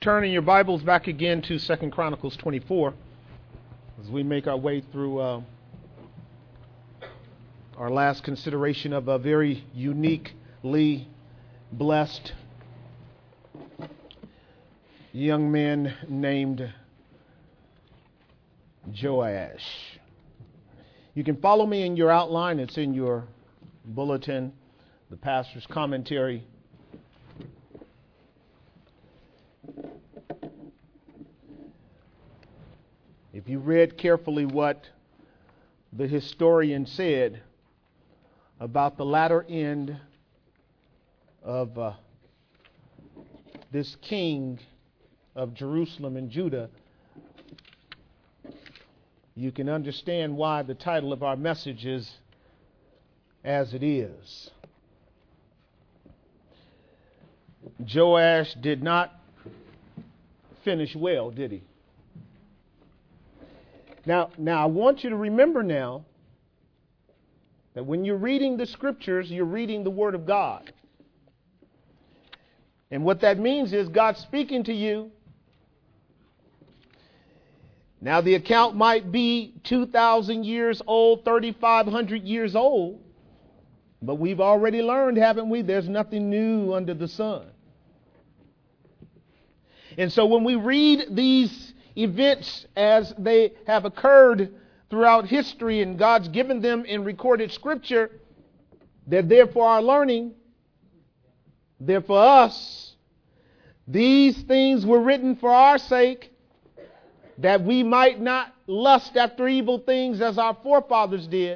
Turn in your Bibles back again to 2 Chronicles 24 as we make our way through our last consideration of a very uniquely blessed young man named Joash. You can follow me in your outline. It's in your bulletin, the pastor's commentary. If you read carefully what the historian said about the latter end of this king of Jerusalem and Judah, you can understand why the title of our message is as it is. Joash did not finish well, did he? Now I want you to remember now that when you're reading the scriptures, you're reading the Word of God. And what that means is God's speaking to you. Now the account might be 2,000 years old, 3,500 years old, but we've already learned, haven't we? There's nothing new under the sun. And so when we read these events as they have occurred throughout history and God's given them in recorded scripture, they're there for our learning. They're for us. These things were written for our sake, that we might not lust after evil things as our forefathers did.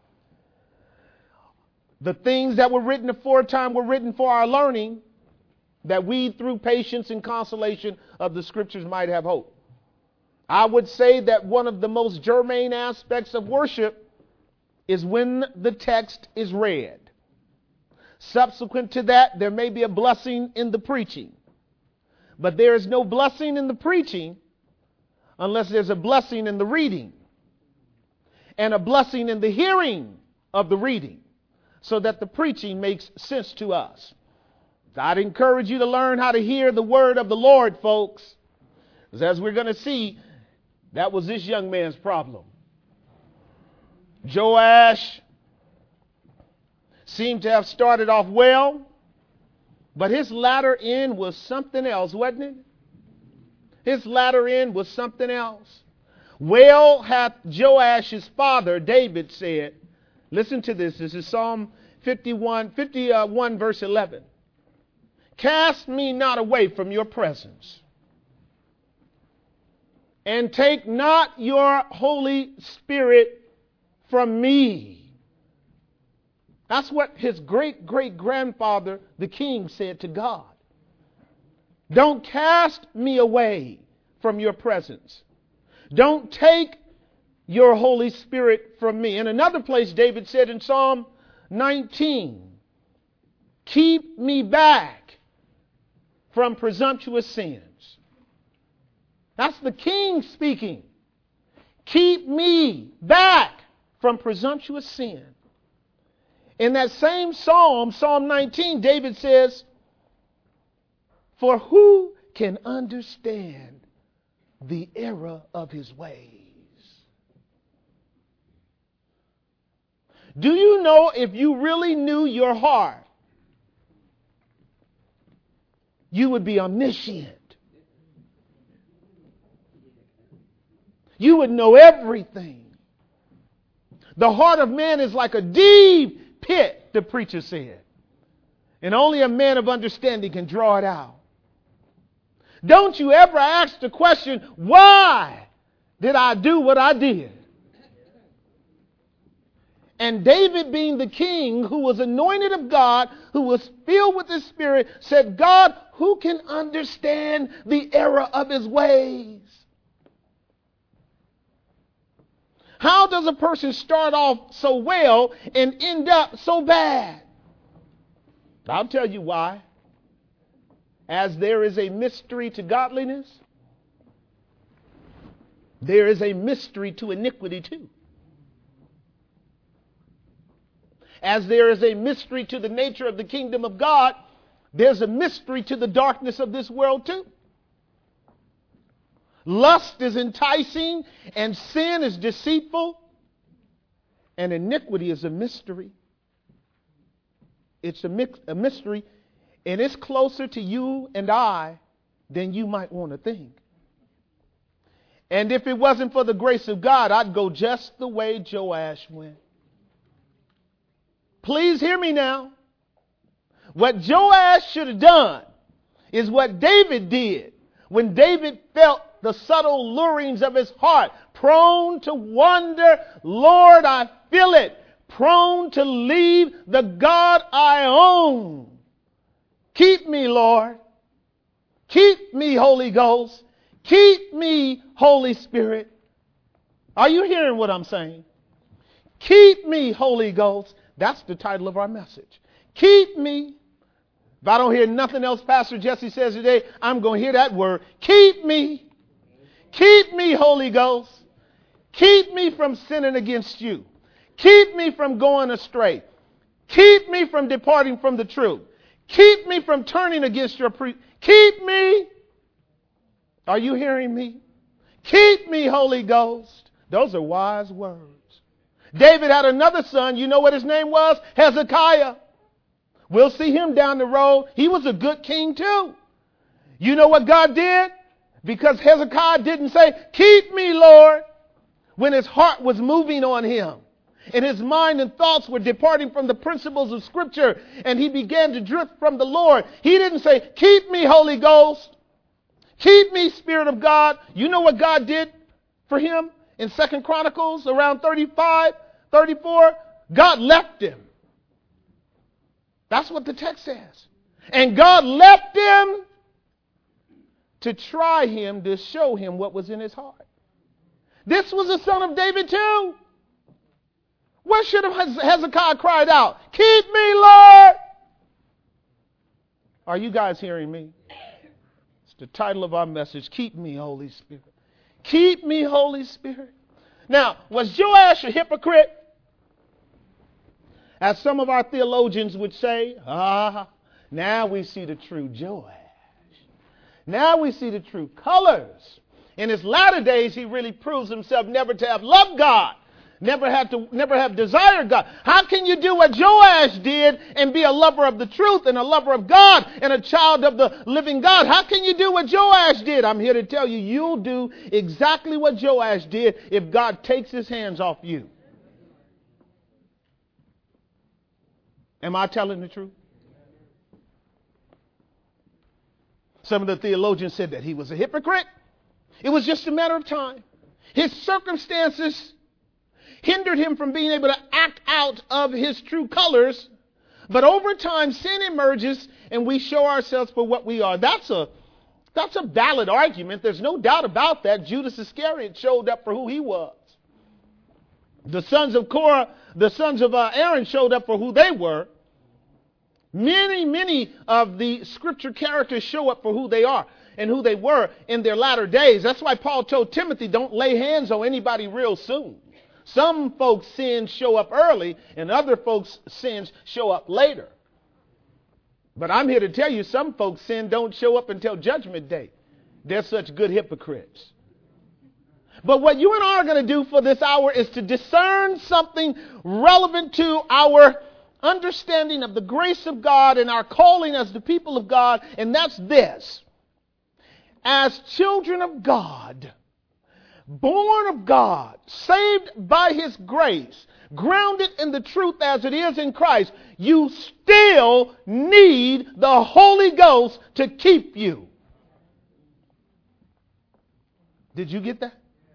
The things that were written aforetime were written for our learning, that we through patience and consolation of the scriptures might have hope. I would say that one of the most germane aspects of worship is when the text is read. Subsequent to that, there may be a blessing in the preaching. But there is no blessing in the preaching unless there's a blessing in the reading and a blessing in the hearing of the reading, so that the preaching makes sense to us. I'd encourage you to learn how to hear the word of the Lord, folks. As we're going to see, that was this young man's problem. Joash seemed to have started off well, but his latter end was something else, wasn't it? His latter end was something else. Well hath Joash's father, David, said, listen to this. This is Psalm 51 verse 11. Cast me not away from your presence, and take not your Holy Spirit from me. That's what his great-great-grandfather, the king, said to God. Don't cast me away from your presence. Don't take your Holy Spirit from me. In another place, David said in Psalm 19, keep me back from presumptuous sins. That's the king speaking. Keep me back from presumptuous sin. In that same psalm, Psalm 19, David says, for who can understand the error of his ways? Do you know, if you really knew your heart, you would be omniscient. You would know everything. The heart of man is like a deep pit, the preacher said, and only a man of understanding can draw it out. Don't you ever ask the question, why did I do what I did? And David, being the king who was anointed of God, who was filled with the Spirit, said, God, who can understand the error of his ways? How does a person start off so well and end up so bad? I'll tell you why. As there is a mystery to godliness, there is a mystery to iniquity too. As there is a mystery to the nature of the kingdom of God, there's a mystery to the darkness of this world too. Lust is enticing, and sin is deceitful, and iniquity is a mystery. It's a mystery, and it's closer to you and I than you might want to think. And if it wasn't for the grace of God, I'd go just the way Joash went. Please hear me now. What Joash should have done is what David did when David felt the subtle lurings of his heart, prone to wander. Lord, I feel it. Prone to leave the God I own. Keep me, Lord. Keep me, Holy Ghost. Keep me, Holy Spirit. Are you hearing what I'm saying? Keep me, Holy Ghost. That's the title of our message. Keep me. If I don't hear nothing else Pastor Jesse says today, I'm going to hear that word. Keep me. Keep me, Holy Ghost. Keep me from sinning against you. Keep me from going astray. Keep me from departing from the truth. Keep me from turning against your Keep me. Are you hearing me? Keep me, Holy Ghost. Those are wise words. David had another son. You know what his name was? Hezekiah. We'll see him down the road. He was a good king too. You know what God did? Because Hezekiah didn't say, keep me, Lord, when his heart was moving on him. And his mind and thoughts were departing from the principles of Scripture. And he began to drift from the Lord. He didn't say, keep me, Holy Ghost. Keep me, Spirit of God. You know what God did for him in 2 Chronicles around 35, 34? God left him. That's what the text says. And God left him to try him, to show him what was in his heart. This was a son of David too. What should have Hezekiah cried out? Keep me, Lord. Are you guys hearing me? It's the title of our message. Keep me, Holy Spirit. Keep me, Holy Spirit. Now, was Joash a hypocrite? As some of our theologians would say, now we see the true Joash. Now we see the true colors. In his latter days, he really proves himself never to have loved God. Never have desired God. How can you do what Joash did and be a lover of the truth and a lover of God and a child of the living God? How can you do what Joash did? I'm here to tell you, you'll do exactly what Joash did if God takes his hands off you. Am I telling the truth? Some of the theologians said that he was a hypocrite. It was just a matter of time. His circumstances hindered him from being able to act out of his true colors. But over time, sin emerges and we show ourselves for what we are. That's a valid argument. There's no doubt about that. Judas Iscariot showed up for who he was. The sons of Korah, the sons of Aaron showed up for who they were. Many of the scripture characters show up for who they are and who they were in their latter days. That's why Paul told Timothy, don't lay hands on anybody real soon. Some folks' sins show up early and other folks' sins show up later. But I'm here to tell you, some folks' sin don't show up until Judgment Day. They're such good hypocrites. But what you and I are going to do for this hour is to discern something relevant to our understanding of the grace of God and our calling as the people of God. And that's this. As children of God, born of God, saved by His grace, grounded in the truth as it is in Christ, you still need the Holy Ghost to keep you. Did you get that?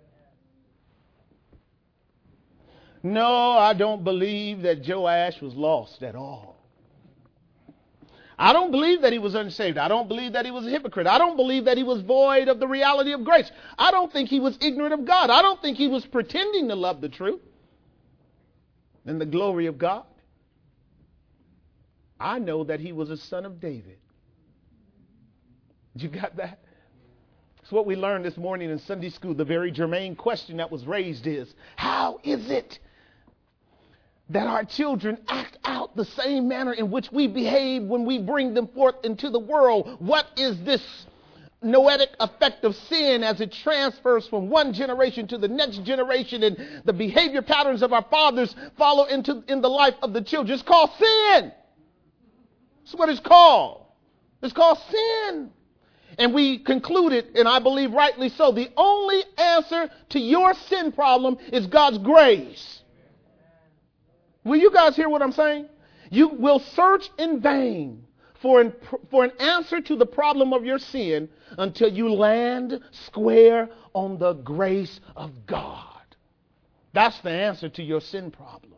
No, I don't believe that Joash was lost at all. I don't believe that he was unsaved. I don't believe that he was a hypocrite. I don't believe that he was void of the reality of grace. I don't think he was ignorant of God. I don't think he was pretending to love the truth and the glory of God. I know that he was a son of David. You got that? It's what we learned this morning in Sunday school. The very germane question that was raised is, how is it that our children act out the same manner in which we behave when we bring them forth into the world? What is this noetic effect of sin as it transfers from one generation to the next generation, and the behavior patterns of our fathers follow in the life of the children. It's called sin. That's what it's called. It's called sin. And we concluded, and I believe rightly so, the only answer to your sin problem is God's grace. Will you guys hear what I'm saying? You will search in vain for an answer to the problem of your sin until you land square on the grace of God. That's the answer to your sin problem.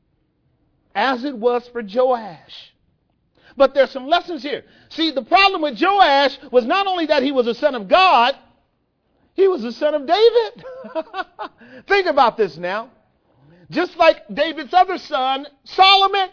As it was for Joash. But there's some lessons here. See, the problem with Joash was not only that he was a son of God, he was a son of David. Think about this now. Just like David's other son, Solomon,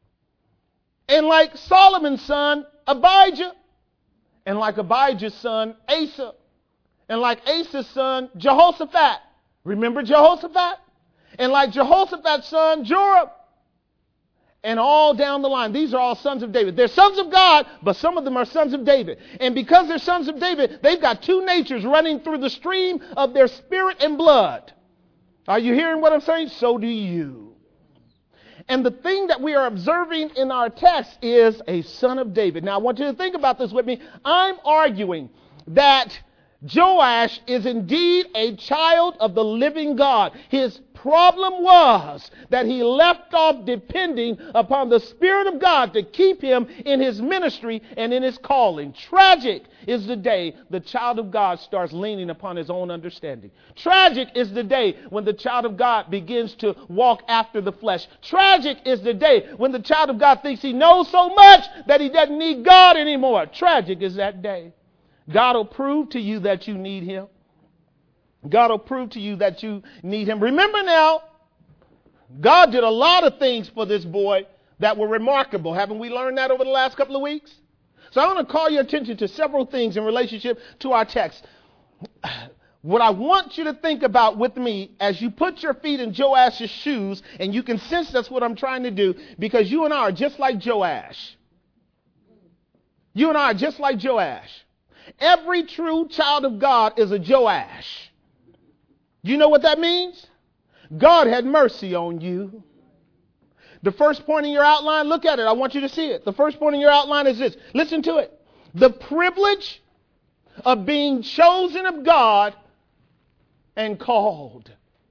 and like Solomon's son, Abijah, and like Abijah's son, Asa, and like Asa's son, Jehoshaphat. Remember Jehoshaphat? And like Jehoshaphat's son, Joram. And all down the line. These are all sons of David. They're sons of God, but some of them are sons of David. And because they're sons of David, they've got two natures running through the stream of their spirit and blood. Are you hearing what I'm saying? So do you. And the thing that we are observing in our text is a son of David. Now, I want you to think about this with me. I'm arguing that Joash is indeed a child of the living God. His problem was that he left off depending upon the Spirit of God to keep him in his ministry and in his calling. Tragic is the day the child of God starts leaning upon his own understanding. Tragic is the day when the child of God begins to walk after the flesh. Tragic is the day when the child of God thinks he knows so much that he doesn't need God anymore. Tragic is that day. God will prove to you that you need him. God will prove to you that you need him. Remember now, God did a lot of things for this boy that were remarkable. Haven't we learned that over the last couple of weeks? So I want to call your attention to several things in relationship to our text. What I want you to think about with me as you put your feet in Joash's shoes, and you can sense that's what I'm trying to do, because you and I are just like Joash. You and I are just like Joash. Every true child of God is a Joash. You know what that means? God had mercy on you. The first point in your outline, look at it. I want you to see it. The first point in your outline is this. Listen to it. The privilege of being chosen of God and called.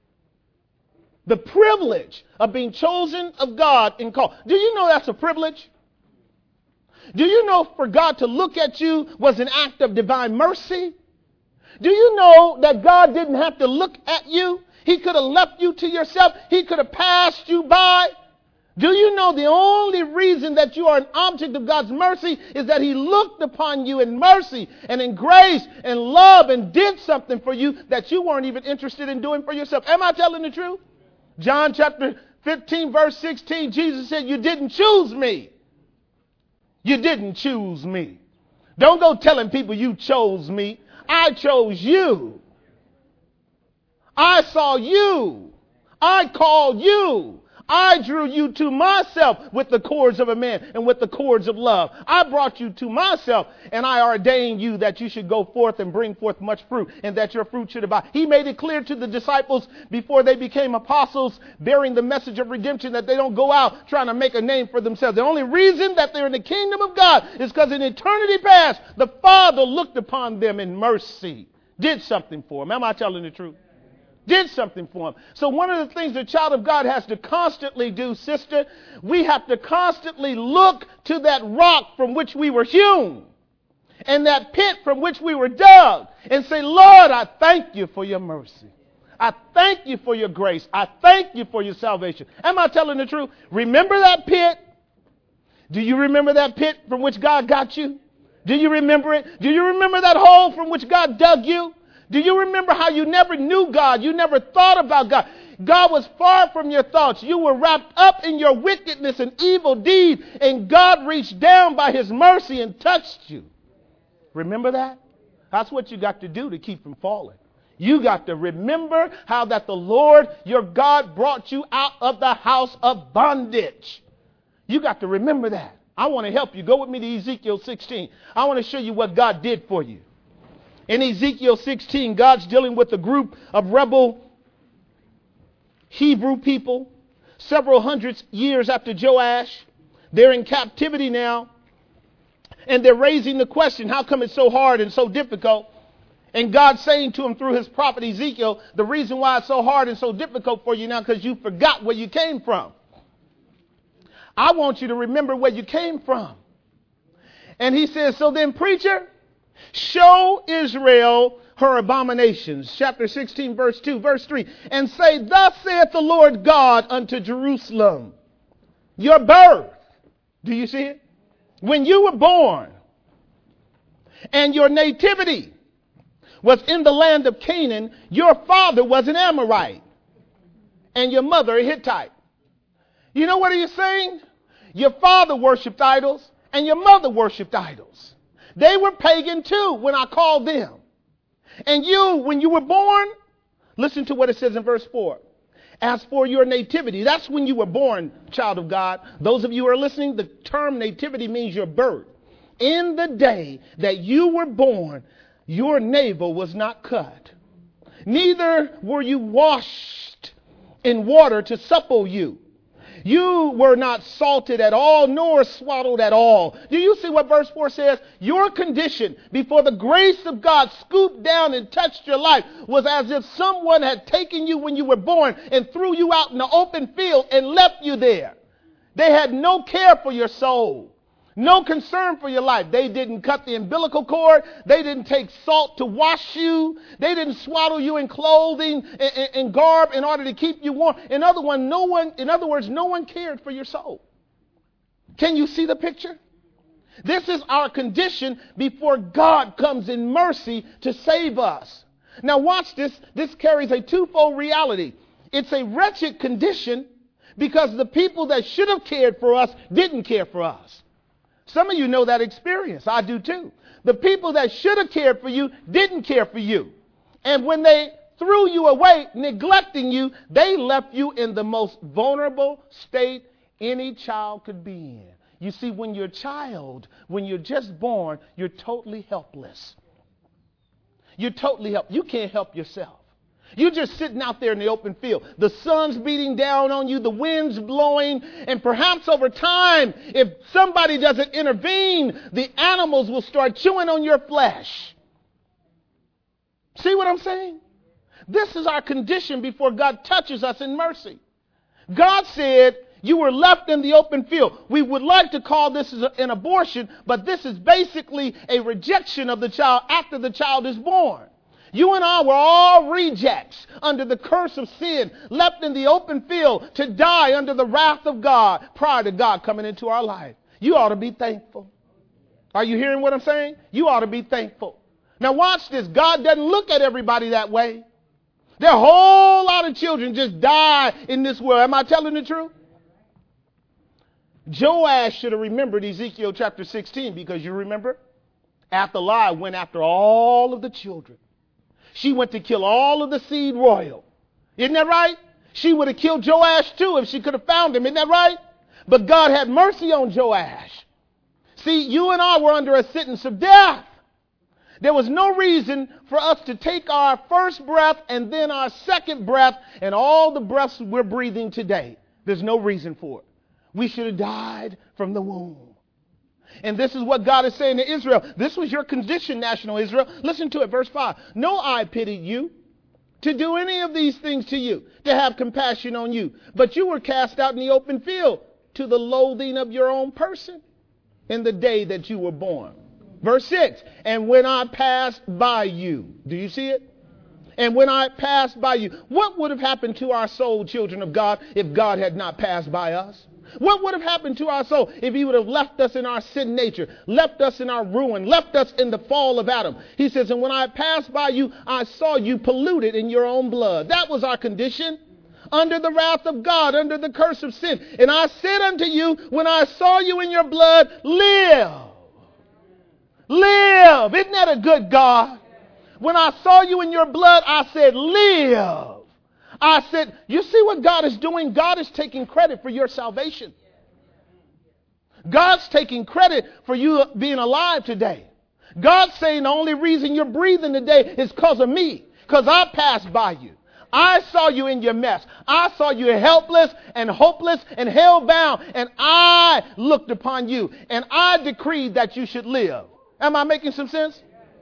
The privilege of being chosen of God and called. Do you know that's a privilege? Do you know for God to look at you was an act of divine mercy? Do you know that God didn't have to look at you? He could have left you to yourself. He could have passed you by. Do you know the only reason that you are an object of God's mercy is that he looked upon you in mercy and in grace and love and did something for you that you weren't even interested in doing for yourself? Am I telling the truth? John chapter 15, verse 16, Jesus said, you didn't choose me. You didn't choose me. Don't go telling people you chose me. I chose you. I saw you. I called you. I drew you to myself with the cords of a man and with the cords of love. I brought you to myself, and I ordained you that you should go forth and bring forth much fruit, and that your fruit should abide. He made it clear to the disciples before they became apostles, bearing the message of redemption, that they don't go out trying to make a name for themselves. The only reason that they're in the kingdom of God is because in eternity past, the Father looked upon them in mercy, did something for them. Am I telling the truth? Did something for him. So one of the things the child of God has to constantly do, sister, we have to constantly look to that rock from which we were hewn and that pit from which we were dug and say, Lord, I thank you for your mercy. I thank you for your grace. I thank you for your salvation. Am I telling the truth? Remember that pit? Do you remember that pit from which God got you? Do you remember it? Do you remember that hole from which God dug you? Do you remember how you never knew God? You never thought about God. God was far from your thoughts. You were wrapped up in your wickedness and evil deed, and God reached down by his mercy and touched you. Remember that? That's what you got to do to keep from falling. You got to remember how that the Lord, your God, brought you out of the house of bondage. You got to remember that. I want to help you. Go with me to Ezekiel 16. I want to show you what God did for you. In Ezekiel 16, God's dealing with a group of rebel Hebrew people several hundred years after Joash. They're in captivity now. And they're raising the question, how come it's so hard and so difficult? And God's saying to them through his prophet Ezekiel, the reason why it's so hard and so difficult for you now because you forgot where you came from. I want you to remember where you came from. And he says, so then, preacher, show Israel her abominations. Chapter 16, verse 2, verse 3. And say, thus saith the Lord God unto Jerusalem, your birth. Do you see it? When you were born and your nativity was in the land of Canaan, your father was an Amorite and your mother a Hittite. You know what he's saying? Your father worshipped idols and your mother worshipped idols. They were pagan too when I called them. And you, when you were born, listen to what it says in verse 4. As for your nativity, that's when you were born, child of God. Those of you who are listening, the term nativity means your birth. In the day that you were born, your navel was not cut. Neither were you washed in water to supple you. You were not salted at all, nor swaddled at all. Do you see what verse 4 says? Your condition before the grace of God scooped down and touched your life was as if someone had taken you when you were born and threw you out in the open field and left you there. They had no care for your soul. No concern for your life. They didn't cut the umbilical cord. They didn't take salt to wash you. They didn't swaddle you in clothing and garb in order to keep you warm. In other words, no one cared for your soul. Can you see the picture? This is our condition before God comes in mercy to save us. Now watch this. This carries a twofold reality. It's a wretched condition because the people that should have cared for us didn't care for us. Some of you know that experience. I do too. The people that should have cared for you didn't care for you. And when they threw you away, neglecting you, they left you in the most vulnerable state any child could be in. You see, when you're a child, when you're just born, you're totally helpless. You're totally helpless. You can't help yourself. You're just sitting out there in the open field. The sun's beating down on you. The wind's blowing. And perhaps over time, if somebody doesn't intervene, the animals will start chewing on your flesh. See what I'm saying? This is our condition before God touches us in mercy. God said you were left in the open field. We would like to call this an abortion, but this is basically a rejection of the child after the child is born. You and I were all rejects under the curse of sin, left in the open field to die under the wrath of God prior to God coming into our life. You ought to be thankful. Are you hearing what I'm saying? You ought to be thankful. Now watch this. God doesn't look at everybody that way. There are a whole lot of children just die in this world. Am I telling the truth? Joash should have remembered Ezekiel chapter 16 because you remember? Athaliah went after all of the children. She went to kill all of the seed royal. Isn't that right? She would have killed Joash too if she could have found him. Isn't that right? But God had mercy on Joash. See, you and I were under a sentence of death. There was no reason for us to take our first breath and then our second breath and all the breaths we're breathing today. There's no reason for it. We should have died from the womb. And this is what God is saying to Israel. This was your condition, national Israel. Listen to it, verse 5. No eye pitied you to do any of these things to you, to have compassion on you. But you were cast out in the open field to the loathing of your own person in the day that you were born. Verse 6. And when I passed by you, do you see it? And when I passed by you, what would have happened to our soul, children of God, if God had not passed by us? What would have happened to our soul if he would have left us in our sin nature, left us in our ruin, left us in the fall of Adam? He says, and when I passed by you, I saw you polluted in your own blood. That was our condition. Under the wrath of God, under the curse of sin. And I said unto you, when I saw you in your blood, live. Live. Isn't that a good God? When I saw you in your blood, I said, live. I said, you see what God is doing? God is taking credit for your salvation. God's taking credit for you being alive today. God's saying the only reason you're breathing today is because of me, because I passed by you. I saw you in your mess. I saw you helpless and hopeless and hell-bound, and I looked upon you, and I decreed that you should live. Am I making some sense?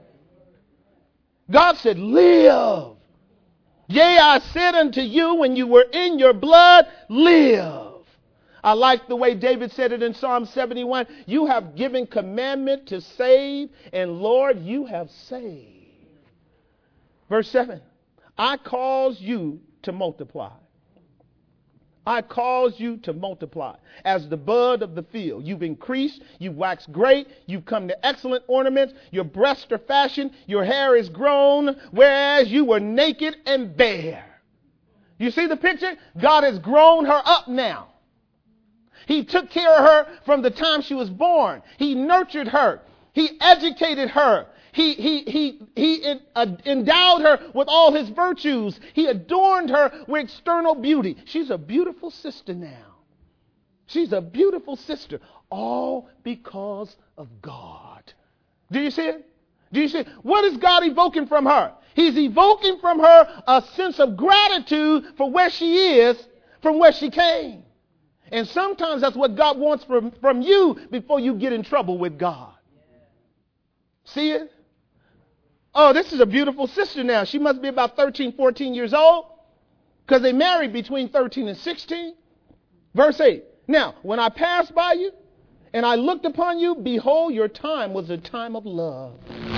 God said, live. Yea, I said unto you when you were in your blood, live. I like the way David said it in Psalm 71. You have given commandment to save, and Lord, you have saved. Verse 7. I cause you to multiply. I cause you to multiply as the bud of the field. You've increased, you've waxed great, you've come to excellent ornaments, your breasts are fashioned, your hair is grown, whereas you were naked and bare. You see the picture? God has grown her up now. He took care of her from the time she was born. He nurtured her. He educated her. He endowed her with all his virtues. He adorned her with external beauty. She's a beautiful sister now. She's a beautiful sister, all because of God. Do you see it? Do you see it? What is God evoking from her? He's evoking from her a sense of gratitude for where she is, from where she came. And sometimes that's what God wants from you before you get in trouble with God. See it? Oh, this is a beautiful sister now. She must be about 13, 14 years old because they married between 13 and 16. Verse 8. Now, when I passed by you and I looked upon you, behold, your time was a time of love.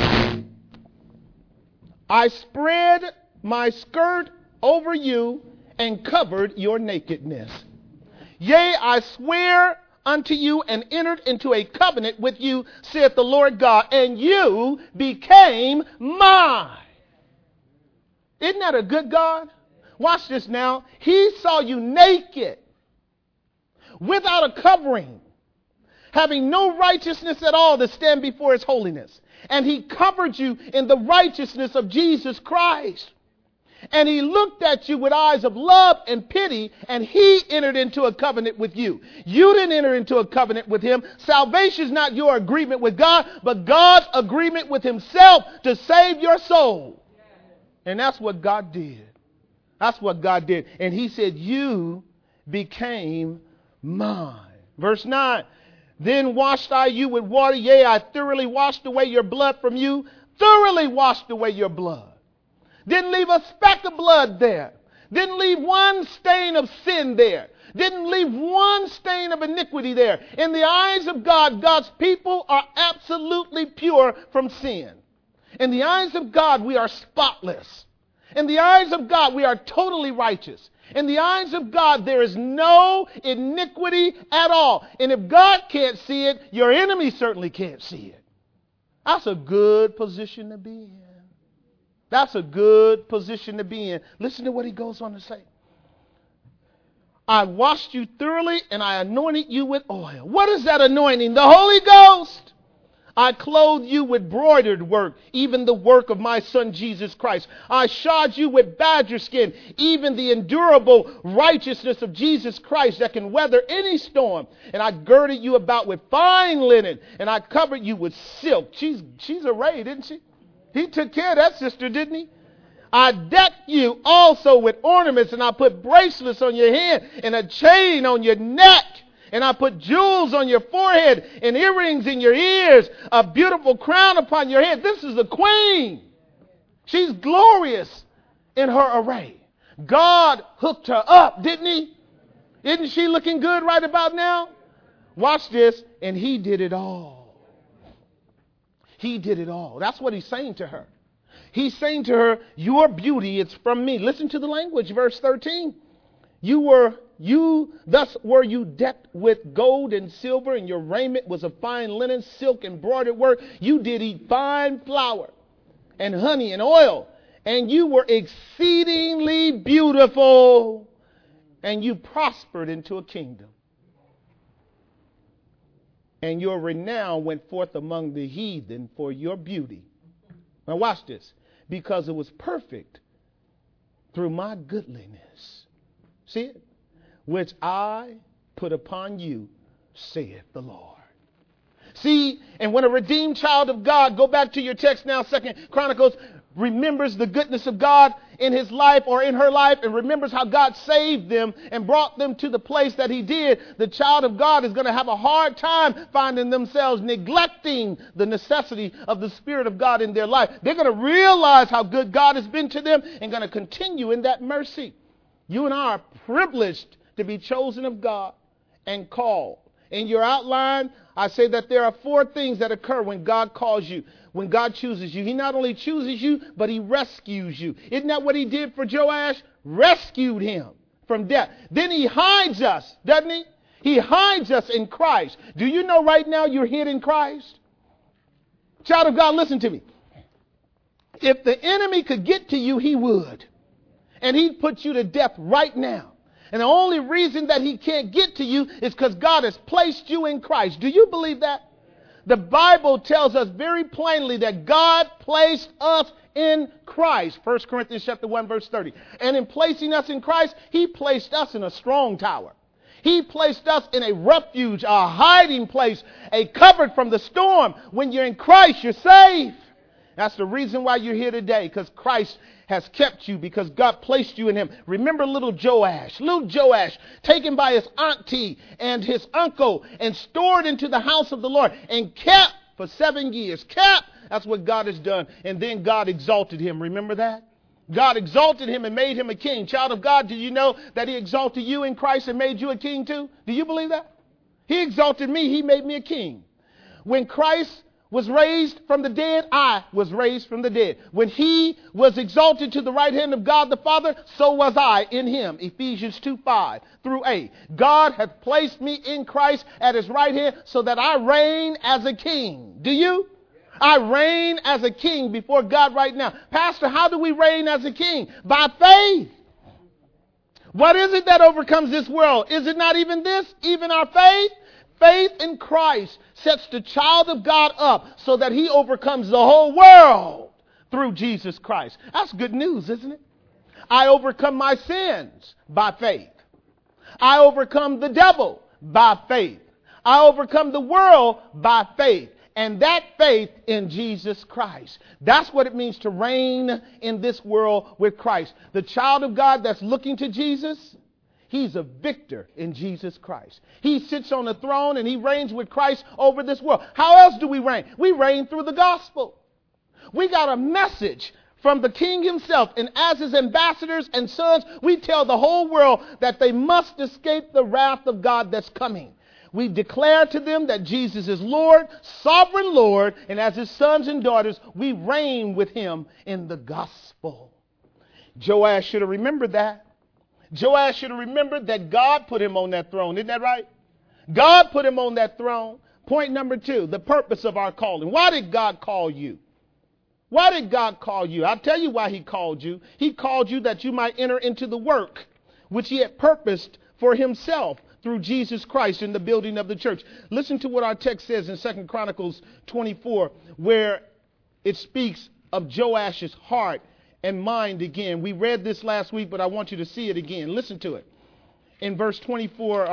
I spread my skirt over you and covered your nakedness. Yea, I swear unto you and entered into a covenant with you, saith the Lord God, and you became mine. Isn't that a good God? Watch this now. He saw you naked, without a covering, having no righteousness at all to stand before his holiness. And he covered you in the righteousness of Jesus Christ. And he looked at you with eyes of love and pity, and he entered into a covenant with you. You didn't enter into a covenant with him. Salvation is not your agreement with God, but God's agreement with himself to save your soul. And that's what God did. That's what God did. And he said, you became mine. Verse 9. Then washed I you with water. Yea, I thoroughly washed away your blood from you. Thoroughly washed away your blood. Didn't leave a speck of blood there. Didn't leave one stain of sin there. Didn't leave one stain of iniquity there. In the eyes of God, God's people are absolutely pure from sin. In the eyes of God, we are spotless. In the eyes of God, we are totally righteous. In the eyes of God, there is no iniquity at all. And if God can't see it, your enemy certainly can't see it. That's a good position to be in. That's a good position to be in. Listen to what he goes on to say. I washed you thoroughly and I anointed you with oil. What is that anointing? The Holy Ghost. I clothed you with broidered work, even the work of my Son Jesus Christ. I shod you with badger skin, even the endurable righteousness of Jesus Christ that can weather any storm. And I girded you about with fine linen, and I covered you with silk. She's arrayed, isn't she? He took care of that sister, didn't he? I decked you also with ornaments, and I put bracelets on your hand and a chain on your neck. And I put jewels on your forehead and earrings in your ears, a beautiful crown upon your head. This is the queen. She's glorious in her array. God hooked her up, didn't he? Isn't she looking good right about now? Watch this. And he did it all. He did it all. That's what he's saying to her. He's saying to her, your beauty is from me. Listen to the language, verse 13. Thus were you decked with gold and silver, and your raiment was of fine linen, silk, embroidered work. You did eat fine flour and honey and oil, and you were exceedingly beautiful, and you prospered into a kingdom. And your renown went forth among the heathen for your beauty. Now watch this. Because it was perfect through my goodliness. See it? Which I put upon you, saith the Lord. See, and when a redeemed child of God, go back to your text now, 2 Chronicles, remembers the goodness of God in his life or in her life and remembers how God saved them and brought them to the place that he did, the child of God is going to have a hard time finding themselves neglecting the necessity of the Spirit of God in their life. They're going to realize how good God has been to them and going to continue in that mercy. You and I are privileged to be chosen of God and called. In your outline, I say that there are 4 things that occur when God calls you. When God chooses you, he not only chooses you, but he rescues you. Isn't that what he did for Joash? Rescued him from death. Then he hides us, doesn't he? He hides us in Christ. Do you know right now you're hid in Christ? Child of God, listen to me. If the enemy could get to you, he would. And he'd put you to death right now. And the only reason that he can't get to you is because God has placed you in Christ. Do you believe that? The Bible tells us very plainly that God placed us in Christ. 1 Corinthians chapter 1, verse 30. And in placing us in Christ, he placed us in a strong tower. He placed us in a refuge, a hiding place, a covert from the storm. When you're in Christ, you're safe. That's the reason why you're here today, because Christ has kept you, because God placed you in him. Remember little Joash, taken by his auntie and his uncle and stored into the house of the Lord and kept for 7 years. That's what God has done. And then God exalted him. Remember that? God exalted him and made him a king. Child of God, do you know that he exalted you in Christ and made you a king too? Do you believe that? He exalted me. He made me a king. When Christ was raised from the dead, I was raised from the dead. When he was exalted to the right hand of God the Father, so was I in him. Ephesians 2:5 through 8. God hath placed me in Christ at his right hand so that I reign as a king. Do you? I reign as a king before God right now. Pastor, how do we reign as a king? By faith. What is it that overcomes this world? Is it not even this? Even our faith? Faith in Christ sets the child of God up so that he overcomes the whole world through Jesus Christ. That's good news, isn't it? I overcome my sins by faith. I overcome the devil by faith. I overcome the world by faith. And that faith in Jesus Christ. That's what it means to reign in this world with Christ. The child of God that's looking to Jesus, he's a victor in Jesus Christ. He sits on the throne and he reigns with Christ over this world. How else do we reign? We reign through the gospel. We got a message from the King himself. And as his ambassadors and sons, we tell the whole world that they must escape the wrath of God that's coming. We declare to them that Jesus is Lord, sovereign Lord, and as his sons and daughters, we reign with him in the gospel. Joash should have remembered that. Joash should have remembered that God put him on that throne. Isn't that right? God put him on that throne. Point number 2, the purpose of our calling. Why did God call you? Why did God call you? I'll tell you why he called you. He called you that you might enter into the work which he had purposed for himself through Jesus Christ in the building of the church. Listen to what our text says in 2 Chronicles 24, where it speaks of Joash's heart and mind again. We read this last week, but I want you to see it again. Listen to it. In verse 24,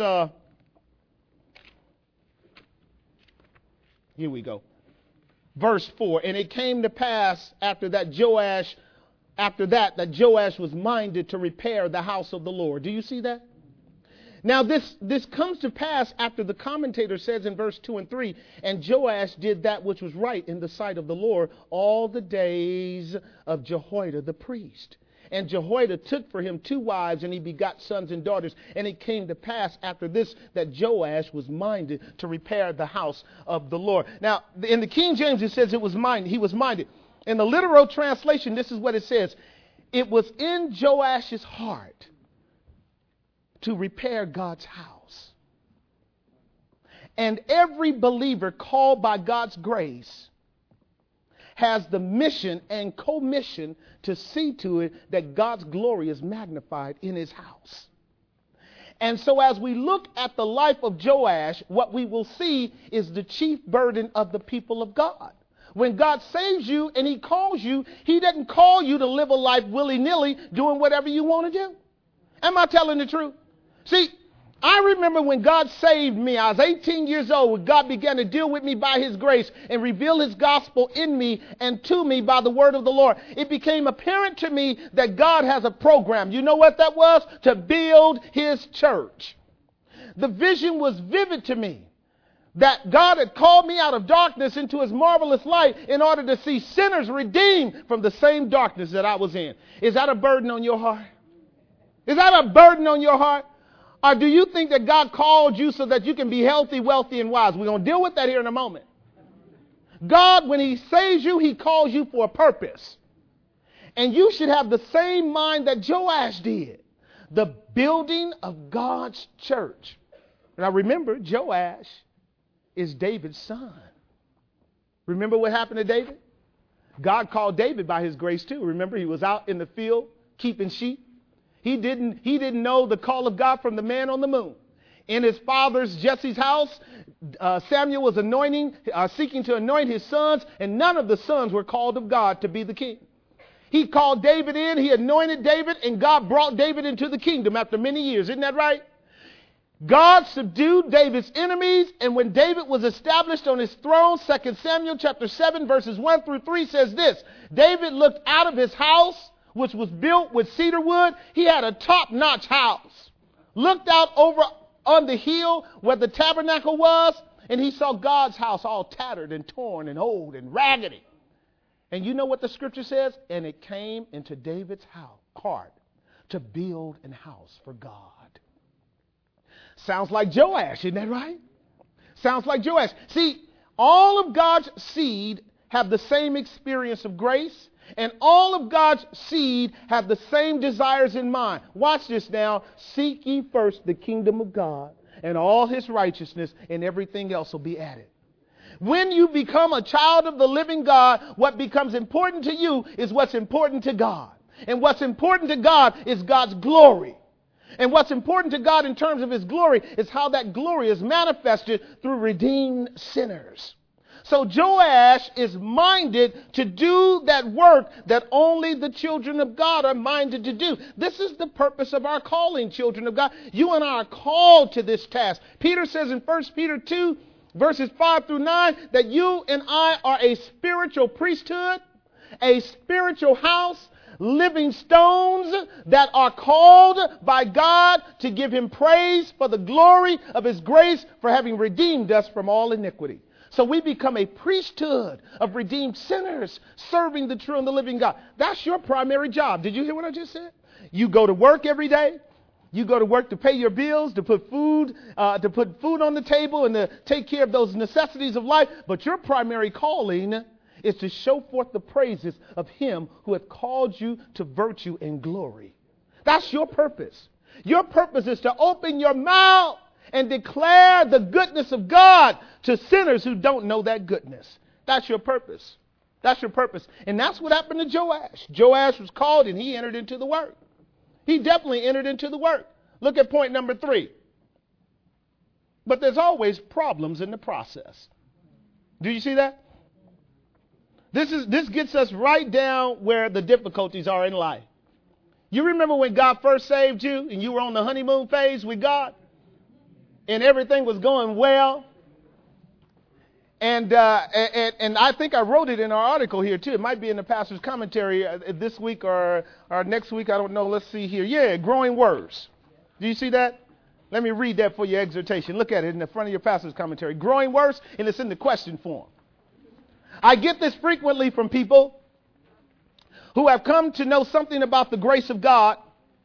here we go. Verse 4, and it came to pass after that Joash was minded to repair the house of the Lord. Do you see that? Now this comes to pass after the commentator says in verse 2 and 3, and Joash did that which was right in the sight of the Lord all the days of Jehoiada the priest. And Jehoiada took for him 2 wives, and he begot sons and daughters. And it came to pass after this that Joash was minded to repair the house of the Lord. Now, in the King James, it says it was minded. He was minded. In the literal translation, this is what it says. It was in Joash's heart to repair God's house. And every believer called by God's grace has the mission and commission to see to it that God's glory is magnified in his house. And so as we look at the life of Joash, what we will see is the chief burden of the people of God. When God saves you and he calls you, he doesn't call you to live a life willy-nilly doing whatever you want to do. Am I telling the truth? See, I remember when God saved me. I was 18 years old when God began to deal with me by his grace and reveal his gospel in me and to me by the word of the Lord. It became apparent to me that God has a program. You know what that was? To build his church. The vision was vivid to me that God had called me out of darkness into his marvelous light in order to see sinners redeemed from the same darkness that I was in. Is that a burden on your heart? Is that a burden on your heart? Or do you think that God called you so that you can be healthy, wealthy, and wise? We're going to deal with that here in a moment. God, when he saves you, he calls you for a purpose. And you should have the same mind that Joash did. The building of God's church. Now remember, Joash is David's son. Remember what happened to David? God called David by his grace too. Remember, he was out in the field keeping sheep. He didn't know the call of God from the man on the moon. In his father's Jesse's house, Samuel was seeking to anoint his sons, and none of the sons were called of God to be the king. He called David in, he anointed David, and God brought David into the kingdom after many years. Isn't that right? God subdued David's enemies, and when David was established on his throne, 2 Samuel chapter 7 verses 1 through 3 says this: David looked out of his house, which was built with cedar wood. He had a top-notch house. Looked out over on the hill where the tabernacle was, and he saw God's house all tattered and torn and old and raggedy. And you know what the scripture says? And it came into David's heart to build an house for God. Sounds like Joash, isn't that right? Sounds like Joash. See, all of God's seed have the same experience of grace. And all of God's seed have the same desires in mind. Watch this now. Seek ye first the kingdom of God and all his righteousness, and everything else will be added. When you become a child of the living God, what becomes important to you is what's important to God. And what's important to God is God's glory. And what's important to God in terms of his glory is how that glory is manifested through redeemed sinners. So Joash is minded to do that work that only the children of God are minded to do. This is the purpose of our calling, children of God. You and I are called to this task. Peter says in 1 Peter 2, verses 5 through 9, that you and I are a spiritual priesthood, a spiritual house, living stones that are called by God to give him praise for the glory of his grace for having redeemed us from all iniquity. So we become a priesthood of redeemed sinners serving the true and the living God. That's your primary job. Did you hear what I just said? You go to work every day. You go to work to pay your bills, to put food on the table, and to take care of those necessities of life. But your primary calling is to show forth the praises of him who hath called you to virtue and glory. That's your purpose. Your purpose is to open your mouth and declare the goodness of God to sinners who don't know that goodness. That's your purpose. That's your purpose. And that's what happened to Joash. Joash was called and he entered into the work. He definitely entered into the work. Look at point number 3. But there's always problems in the process. Do you see that? This gets us right down where the difficulties are in life. You remember when God first saved you and you were on the honeymoon phase with God? And everything was going well. And I think I wrote it in our article here too. It might be in the pastor's commentary this week or next week. I don't know. Let's see here. Yeah, growing words. Do you see that? Let me read that for your exhortation. Look at it in the front of your pastor's commentary. Growing words, and it's in the question form. I get this frequently from people who have come to know something about the grace of God.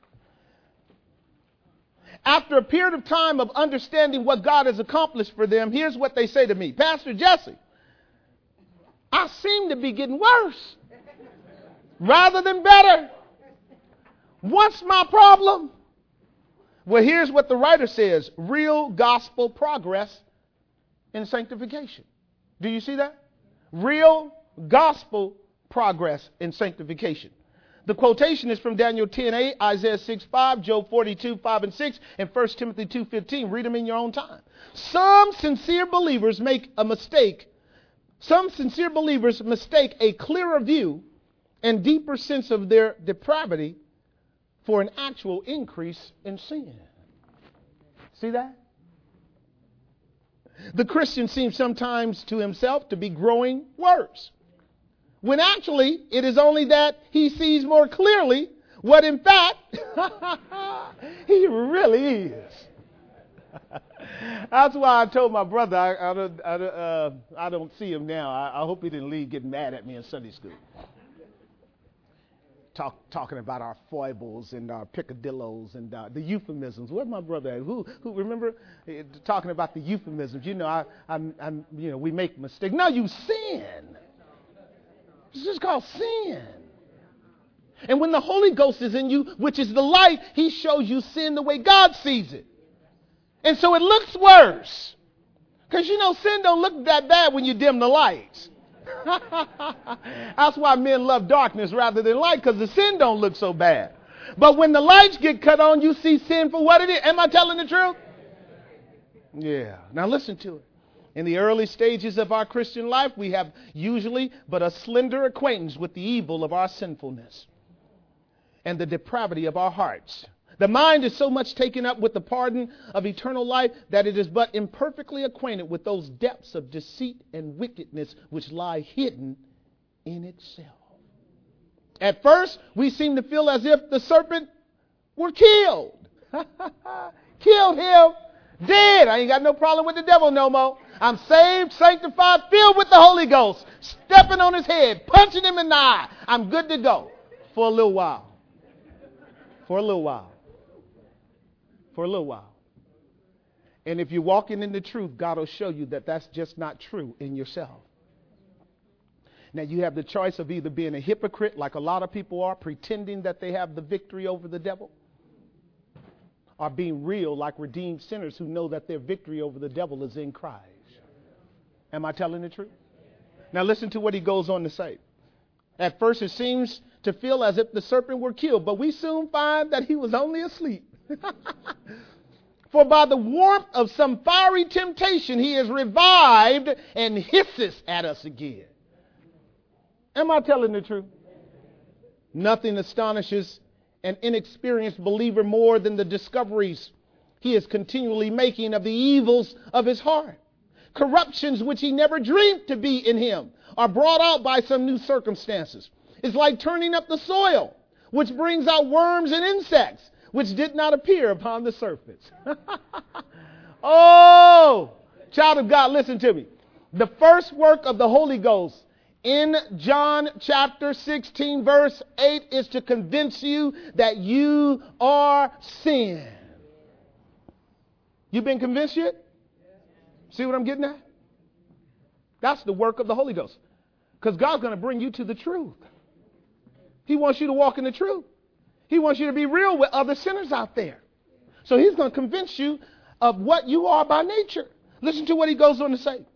After a period of time of understanding what God has accomplished for them, here's what they say to me. Pastor Jesse, I seem to be getting worse rather than better. What's my problem? Well, here's what the writer says. Real gospel progress in sanctification. Do you see that? Real gospel progress in sanctification. The quotation is from Daniel 10:8, Isaiah 6:5, Job 42:5 and 6, and 1 Timothy 2:15. Read them in your own time. Some sincere believers make a mistake. Some sincere believers mistake a clearer view and deeper sense of their depravity for an actual increase in sin. See that? The Christian seems sometimes to himself to be growing worse, when actually it is only that he sees more clearly what in fact he really is. That's why I told my brother I don't see him now. I hope he didn't leave getting mad at me in Sunday school. Talking about our foibles and our picadillos and the euphemisms. Where's my brother at? Who remember talking about the euphemisms? You know, we make mistakes. No, you sin. It's just called sin. And when the Holy Ghost is in you, which is the light, he shows you sin the way God sees it. And so it looks worse. Because, sin don't look that bad when you dim the lights. That's why men love darkness rather than light, because the sin don't look so bad. But when the lights get cut on, you see sin for what it is. Am I telling the truth? Yeah. Now listen to it. In the early stages of our Christian life, we have usually but a slender acquaintance with the evil of our sinfulness and the depravity of our hearts. The mind is so much taken up with the pardon of eternal life that it is but imperfectly acquainted with those depths of deceit and wickedness which lie hidden in itself. At first, we seem to feel as if the serpent were killed. Killed him, dead. I ain't got no problem with the devil no more. I'm saved, sanctified, filled with the Holy Ghost, stepping on his head, punching him in the eye. I'm good to go for a little while. For a little while. For a little while. And if you're walking in the truth, God will show you that that's just not true in yourself. Now, you have the choice of either being a hypocrite, like a lot of people are, pretending that they have the victory over the devil, or being real, like redeemed sinners who know that their victory over the devil is in Christ. Am I telling the truth? Now, listen to what he goes on to say. At first, it seems to feel as if the serpent were killed, but we soon find that he was only asleep. For by the warmth of some fiery temptation, he is revived and hisses at us again. Am I telling the truth? Nothing astonishes an inexperienced believer more than the discoveries he is continually making of the evils of his heart. Corruptions which he never dreamed to be in him are brought out by some new circumstances. It's like turning up the soil, which brings out worms and insects, which did not appear upon the surface. Oh, child of God, listen to me. The first work of the Holy Ghost in John chapter 16, verse 8, is to convince you that you are sin. You been convinced yet? See what I'm getting at? That's the work of the Holy Ghost. Because God's going to bring you to the truth. He wants you to walk in the truth. He wants you to be real with other sinners out there. So he's going to convince you of what you are by nature. Listen to what he goes on to say.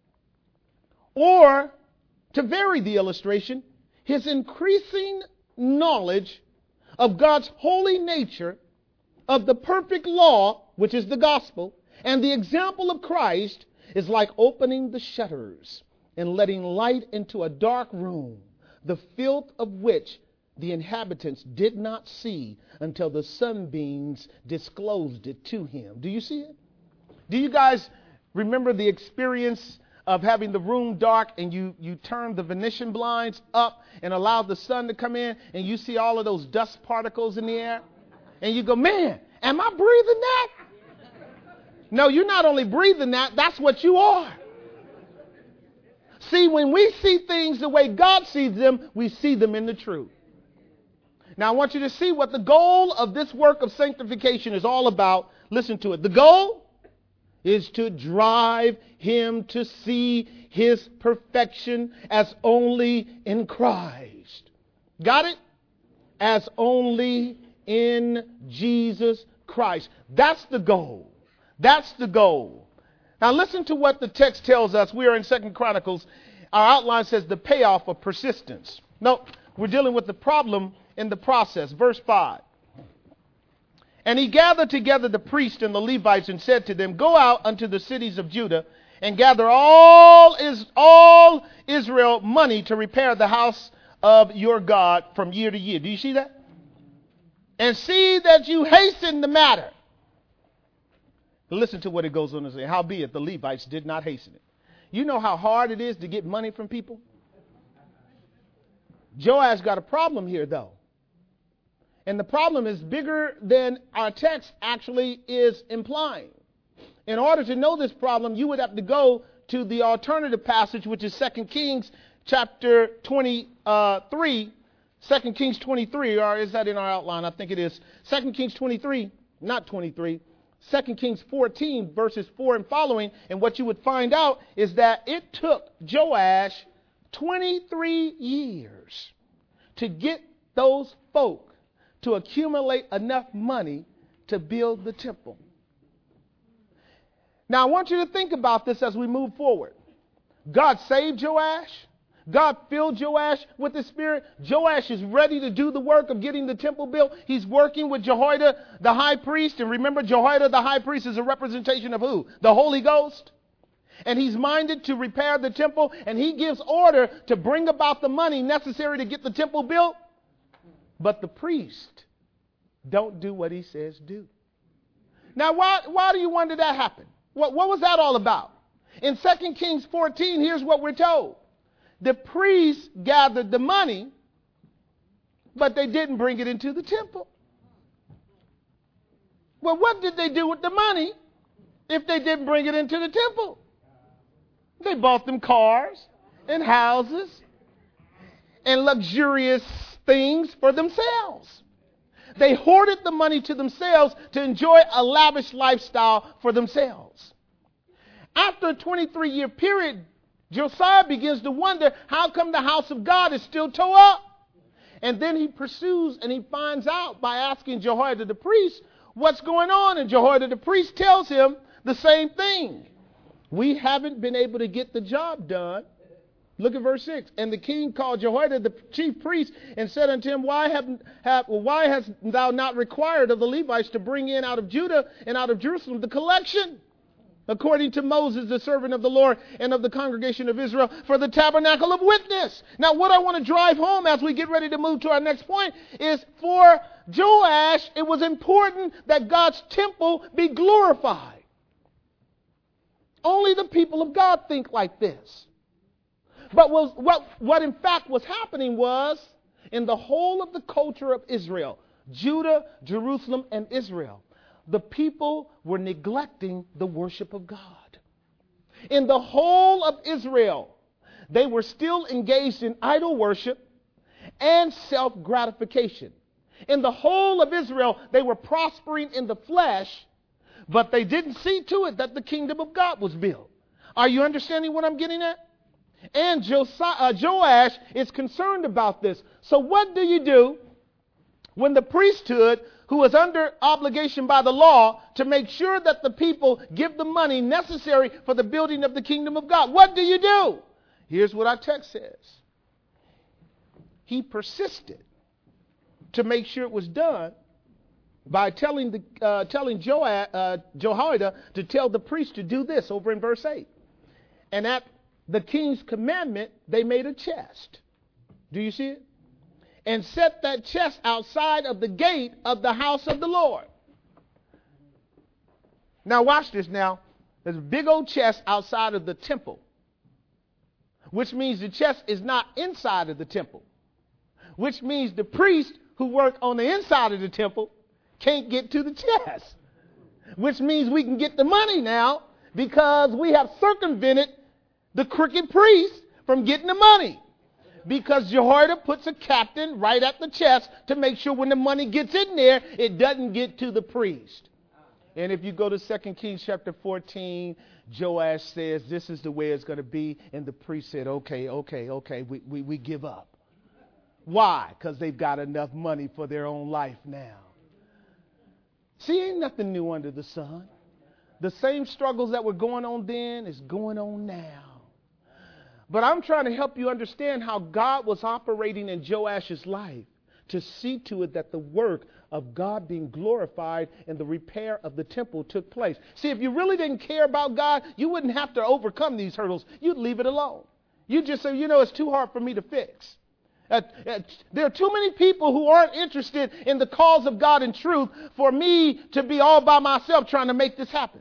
Or, to vary the illustration, his increasing knowledge of God's holy nature, of the perfect law, which is the gospel, and the example of Christ is like opening the shutters and letting light into a dark room, the filth of which the inhabitants did not see until the sunbeams disclosed it to him. Do you see it? Do you guys remember the experience of having the room dark and you turn the Venetian blinds up and allow the sun to come in and you see all of those dust particles in the air? And you go, man, am I breathing that? No, you're not only breathing that, that's what you are. See, when we see things the way God sees them, we see them in the truth. Now, I want you to see what the goal of this work of sanctification is all about. Listen to it. The goal is to drive him to see his perfection as only in Christ. Got it? As only in Jesus Christ. That's the goal. That's the goal. Now listen to what the text tells us. We are in 2 Chronicles. Our outline says the payoff of persistence. No, we're dealing with the problem in the process. Verse 5. And he gathered together the priests and the Levites and said to them, go out unto the cities of Judah and gather all Israel money to repair the house of your God from year to year. Do you see that? And see that you hasten the matter. Listen to what it goes on to say. Howbeit, the Levites did not hasten it. You know how hard it is to get money from people? Joash got a problem here, though. And the problem is bigger than our text actually is implying. In order to know this problem, you would have to go to the alternative passage, which is 2 Kings chapter 23. 2 Kings 23, or is that in our outline? I think it is. 2 Kings 23, not 23. 2 Kings 14, verses 4 and following. And what you would find out is that it took Joash 23 years to get those folk to accumulate enough money to build the temple. Now, I want you to think about this as we move forward. God saved Joash. God filled Joash with the Spirit. Joash is ready to do the work of getting the temple built. He's working with Jehoiada, the high priest. And remember, Jehoiada, the high priest, is a representation of who? The Holy Ghost. And he's minded to repair the temple. And he gives order to bring about the money necessary to get the temple built. But the priest don't do what he says do. Now, why do you wonder that happened? What was that all about? In 2 Kings 14, here's what we're told. The priests gathered the money, but they didn't bring it into the temple. Well, what did they do with the money if they didn't bring it into the temple? They bought them cars and houses and luxurious things for themselves. They hoarded the money to themselves to enjoy a lavish lifestyle for themselves. After a 23-year period, Josiah begins to wonder, how come the house of God is still tore up? And then he pursues and he finds out by asking Jehoiada the priest what's going on. And Jehoiada the priest tells him the same thing. We haven't been able to get the job done. Look at verse 6. And the king called Jehoiada the chief priest and said unto him, why hast thou not required of the Levites to bring in out of Judah and out of Jerusalem the collection, according to Moses, the servant of the Lord, and of the congregation of Israel, for the tabernacle of witness? Now, what I want to drive home as we get ready to move to our next point is, for Joash, it was important that God's temple be glorified. Only the people of God think like this. But what in fact was happening was, in the whole of the culture of Israel, Judah, Jerusalem, and Israel, the people were neglecting the worship of God. In the whole of Israel, they were still engaged in idol worship and self-gratification. In the whole of Israel, they were prospering in the flesh, but they didn't see to it that the kingdom of God was built. Are you understanding what I'm getting at? And Joash is concerned about this. So what do you do when the priesthood, who is under obligation by the law to make sure that the people give the money necessary for the building of the kingdom of God? What do you do? Here's what our text says. He persisted to make sure it was done by telling Jehoiada to tell the priest to do this over in verse 8. And at the king's commandment, they made a chest. Do you see it? And set that chest outside of the gate of the house of the Lord. Now watch this now. There's a big old chest outside of the temple, which means the chest is not inside of the temple, which means the priests who work on the inside of the temple can't get to the chest, which means we can get the money now because we have circumvented the crooked priest from getting the money. Because Jehoiada puts a captain right at the chest to make sure when the money gets in there, it doesn't get to the priest. And if you go to 2 Kings chapter 14, Joash says this is the way it's going to be. And the priest said, okay, we give up. Why? Because they've got enough money for their own life now. See, ain't nothing new under the sun. The same struggles that were going on then is going on now. But I'm trying to help you understand how God was operating in Joash's life to see to it that the work of God being glorified and the repair of the temple took place. See, if you really didn't care about God, you wouldn't have to overcome these hurdles. You'd leave it alone. You'd just say, it's too hard for me to fix. There are too many people who aren't interested in the cause of God and truth for me to be all by myself trying to make this happen.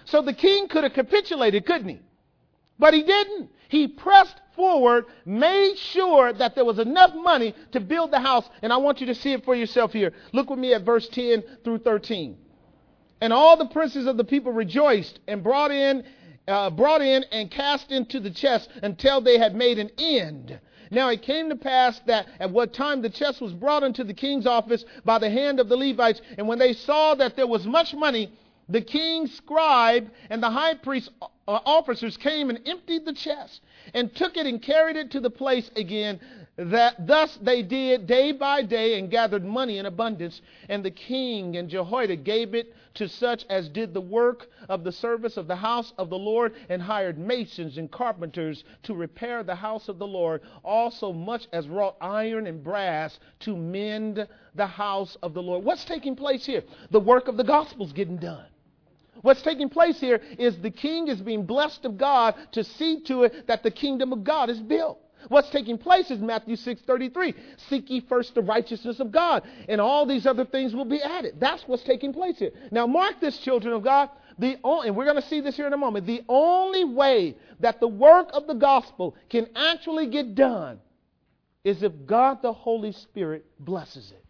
So the king could have capitulated, couldn't he? But he didn't. He pressed forward, made sure that there was enough money to build the house. And I want you to see it for yourself here. Look with me at verse 10 through 13. And all the princes of the people rejoiced and brought in and cast into the chest until they had made an end. Now it came to pass that at what time the chest was brought into the king's office by the hand of the Levites, and when they saw that there was much money, the king's scribe and the high priest's officers came and emptied the chest and took it and carried it to the place again. Thus they did day by day and gathered money in abundance. And the king and Jehoiada gave it to such as did the work of the service of the house of the Lord, and hired masons and carpenters to repair the house of the Lord, also much as wrought iron and brass to mend the house of the Lord. What's taking place here? The work of the gospel is getting done. What's taking place here is the king is being blessed of God to see to it that the kingdom of God is built. What's taking place is Matthew 6:33. Seek ye first the righteousness of God, and all these other things will be added. That's what's taking place here. Now mark this, children of God. And we're going to see this here in a moment. The only way that the work of the gospel can actually get done is if God the Holy Spirit blesses it.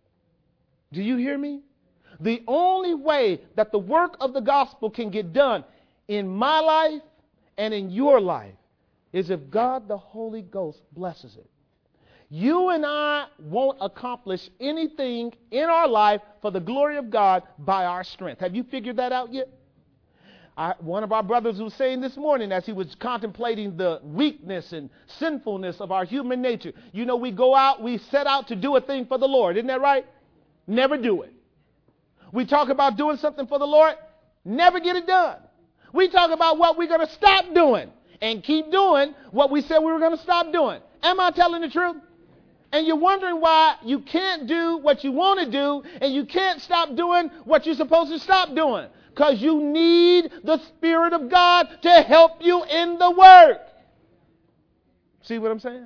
Do you hear me? The only way that the work of the gospel can get done in my life and in your life is if God the Holy Ghost blesses it. You and I won't accomplish anything in our life for the glory of God by our strength. Have you figured that out yet? One of our brothers was saying this morning as he was contemplating the weakness and sinfulness of our human nature. You know, we go out, we set out to do a thing for the Lord. Isn't that right? Never do it. We talk about doing something for the Lord, never get it done. We talk about what we're going to stop doing and keep doing what we said we were going to stop doing. Am I telling the truth? And you're wondering why you can't do what you want to do and you can't stop doing what you're supposed to stop doing. Because you need the Spirit of God to help you in the work. See what I'm saying?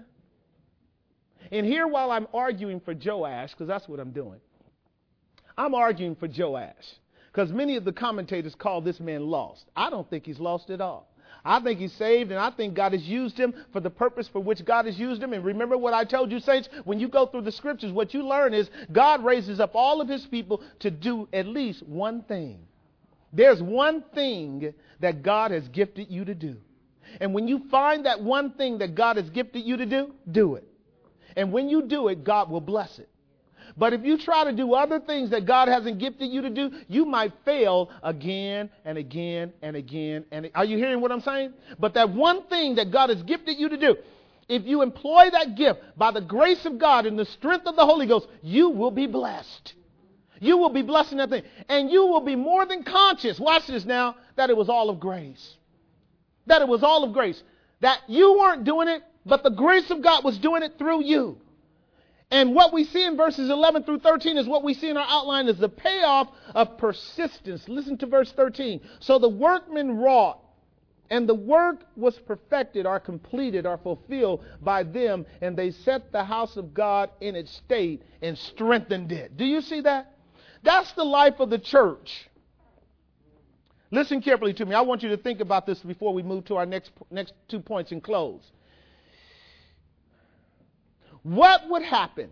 And here, while I'm arguing for Joash, because that's what I'm doing, I'm arguing for Joash because many of the commentators call this man lost. I don't think he's lost at all. I think he's saved, and I think God has used him for the purpose for which God has used him. And remember what I told you, saints, when you go through the scriptures, what you learn is God raises up all of his people to do at least one thing. There's one thing that God has gifted you to do. And when you find that one thing that God has gifted you to do, do it. And when you do it, God will bless it. But if you try to do other things that God hasn't gifted you to do, you might fail again and again and again. Are you hearing what I'm saying? But that one thing that God has gifted you to do, if you employ that gift by the grace of God and the strength of the Holy Ghost, you will be blessed. You will be blessed in that thing. And you will be more than conscious, watch this now, that it was all of grace. That it was all of grace. That you weren't doing it, but the grace of God was doing it through you. And what we see in verses 11 through 13 is what we see in our outline is the payoff of persistence. Listen to verse 13. So the workmen wrought, and the work was perfected, or completed, or fulfilled by them, and they set the house of God in its state and strengthened it. Do you see that? That's the life of the church. Listen carefully to me. I want you to think about this before we move to our next 2 points and close. What would happen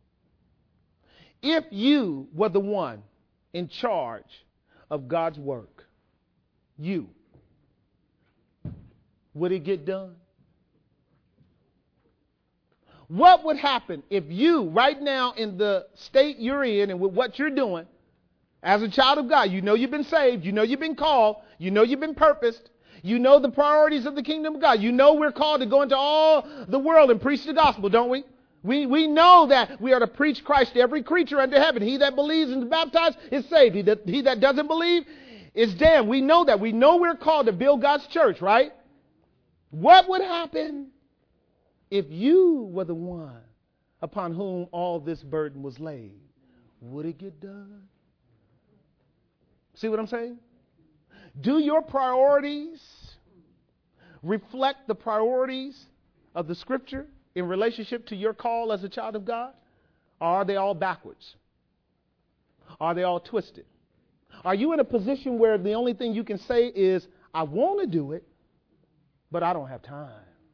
if you were the one in charge of God's work? You. Would it get done? What would happen if you, right now in the state you're in and with what you're doing, as a child of God, you know you've been saved, you know you've been called, you know you've been purposed, you know the priorities of the kingdom of God, you know we're called to go into all the world and preach the gospel, don't we? We know that we are to preach Christ to every creature under heaven. He that believes and is baptized is saved. He that doesn't believe is damned. We know that. We know we're called to build God's church, right? What would happen if you were the one upon whom all this burden was laid? Would it get done? See what I'm saying? Do your priorities reflect the priorities of the Scripture in relationship to your call as a child of God? Or are they all backwards? Are they all twisted? Are you in a position where the only thing you can say is, I want to do it, but I don't have time.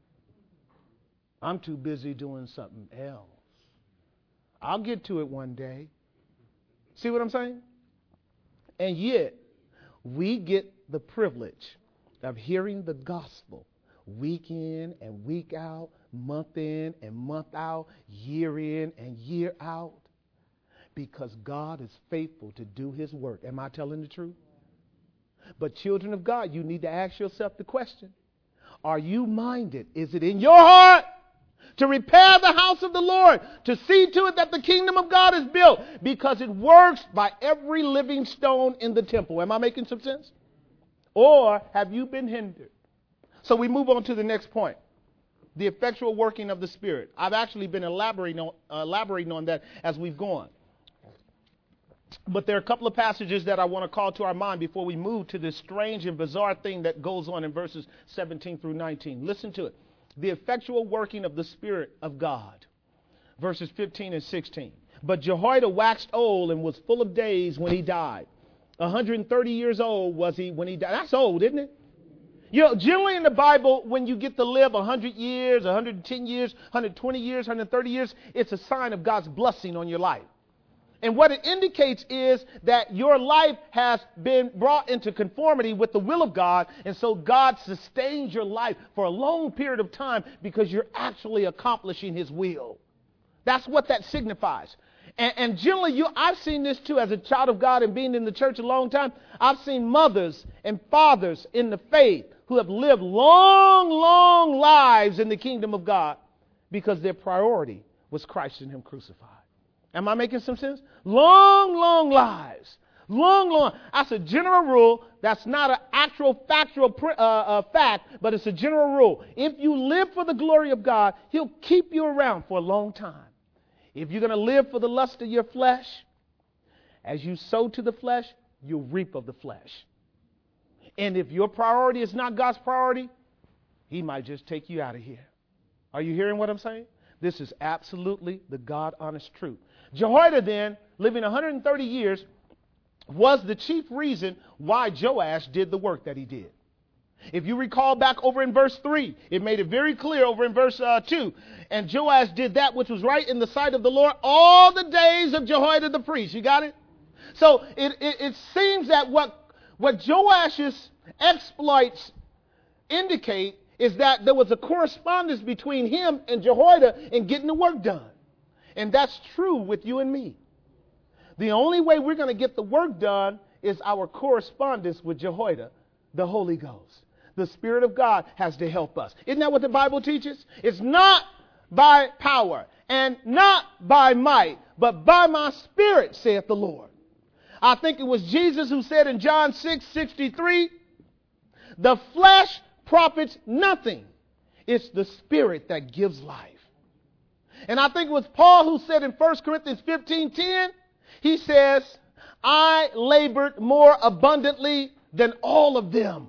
I'm too busy doing something else. I'll get to it one day. See what I'm saying? And yet, we get the privilege of hearing the gospel week in and week out, month in and month out, year in and year out, because God is faithful to do his work. Am I telling the truth? But children of God, you need to ask yourself the question, are you minded? Is it in your heart to repair the house of the Lord, to see to it that the kingdom of God is built? Because it works by every living stone in the temple. Am I making some sense? Or have you been hindered? So we move on to the next point. The effectual working of the Spirit. I've actually been elaborating on that as we've gone. But there are a couple of passages that I want to call to our mind before we move to this strange and bizarre thing that goes on in verses 17 through 19. Listen to it. The effectual working of the Spirit of God. Verses 15 and 16. But Jehoiada waxed old and was full of days when he died. 130 years old was he when he died. That's old, isn't it? You know, generally in the Bible, when you get to live 100 years, 110 years, 120 years, 130 years, it's a sign of God's blessing on your life. And what it indicates is that your life has been brought into conformity with the will of God. And so God sustains your life for a long period of time because you're actually accomplishing his will. That's what that signifies. And generally, I've seen this too as a child of God and being in the church a long time. I've seen mothers and fathers in the faith who have lived long, long lives in the kingdom of God because their priority was Christ and him crucified. Am I making some sense? Long, long lives. Long, long. That's a general rule. That's not an actual factual fact, but it's a general rule. If you live for the glory of God, he'll keep you around for a long time. If you're going to live for the lust of your flesh, as you sow to the flesh, you'll reap of the flesh. And if your priority is not God's priority, he might just take you out of here. Are you hearing what I'm saying? This is absolutely the God-honest truth. Jehoiada then, living 130 years, was the chief reason why Joash did the work that he did. If you recall back over in verse 3, it made it very clear over in verse 2. And Joash did that which was right in the sight of the Lord all the days of Jehoiada the priest. You got it? So it seems that what Joash's exploits indicate is that there was a correspondence between him and Jehoiada in getting the work done. And that's true with you and me. The only way we're going to get the work done is our correspondence with Jehoiada, the Holy Ghost. The Spirit of God has to help us. Isn't that what the Bible teaches? It's not by power and not by might, but by my Spirit, saith the Lord. I think it was Jesus who said in John 6:63, the flesh profits nothing. It's the Spirit that gives life. And I think it was Paul who said in 1 Corinthians 15:10, he says, I labored more abundantly than all of them.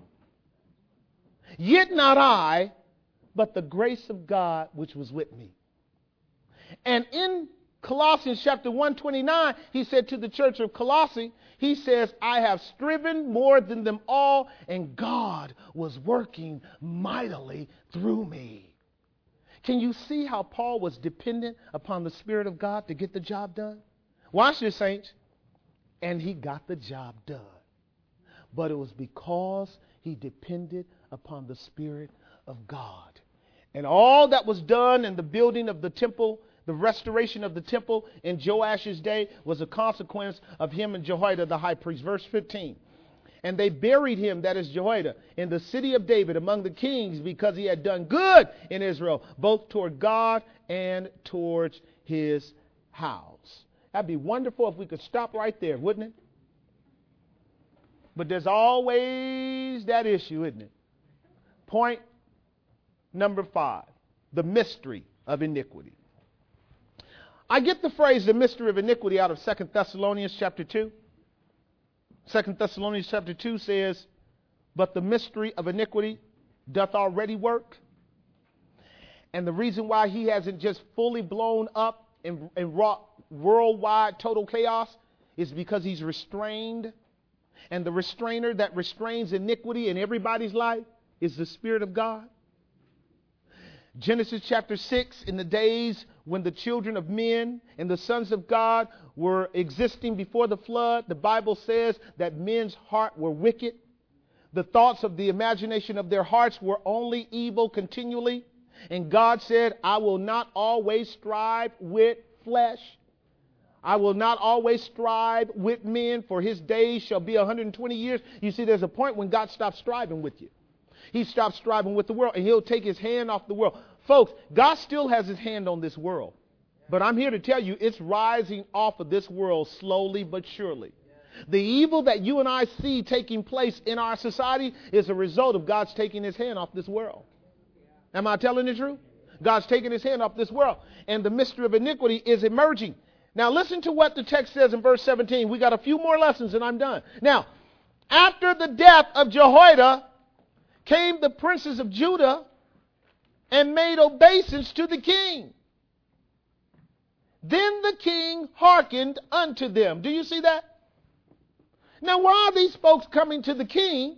Yet not I, but the grace of God which was with me. And in Colossians chapter 1:29, he said to the church of Colossae, he says, I have striven more than them all, and God was working mightily through me. Can you see how Paul was dependent upon the Spirit of God to get the job done? Watch this, saints. And he got the job done. But it was because he depended upon the Spirit of God. And all that was done in the building of the temple, the restoration of the temple in Joash's day, was a consequence of him and Jehoiada the high priest. Verse 15. And they buried him, that is Jehoiada, in the city of David among the kings, because he had done good in Israel, both toward God and towards his house. That'd be wonderful if we could stop right there, wouldn't it? But there's always that issue, isn't it? Point number 5, the mystery of iniquity. I get the phrase the mystery of iniquity out of 2 Thessalonians chapter 2. 2 Thessalonians chapter 2 says, but the mystery of iniquity doth already work. And the reason why he hasn't just fully blown up and wrought worldwide total chaos is because he's restrained And the restrainer that restrains iniquity in everybody's life is the Spirit of God. Genesis chapter 6, in the days when the children of men and the sons of God were existing before the flood, the Bible says that men's heart were wicked. The thoughts of the imagination of their hearts were only evil continually. And God said, I will not always strive with flesh. I will not always strive with men, for his days shall be 120 years. You see, there's a point when God stops striving with you. He stops striving with the world, and he'll take his hand off the world. Folks, God still has his hand on this world. But I'm here to tell you, it's rising off of this world slowly but surely. The evil that you and I see taking place in our society is a result of God's taking his hand off this world. Am I telling the truth? God's taking his hand off this world, and the mystery of iniquity is emerging. Now listen to what the text says in verse 17. We got a few more lessons and I'm done. Now, after the death of Jehoiada came the princes of Judah and made obeisance to the king. Then the king hearkened unto them. Do you see that? Now, why are these folks coming to the king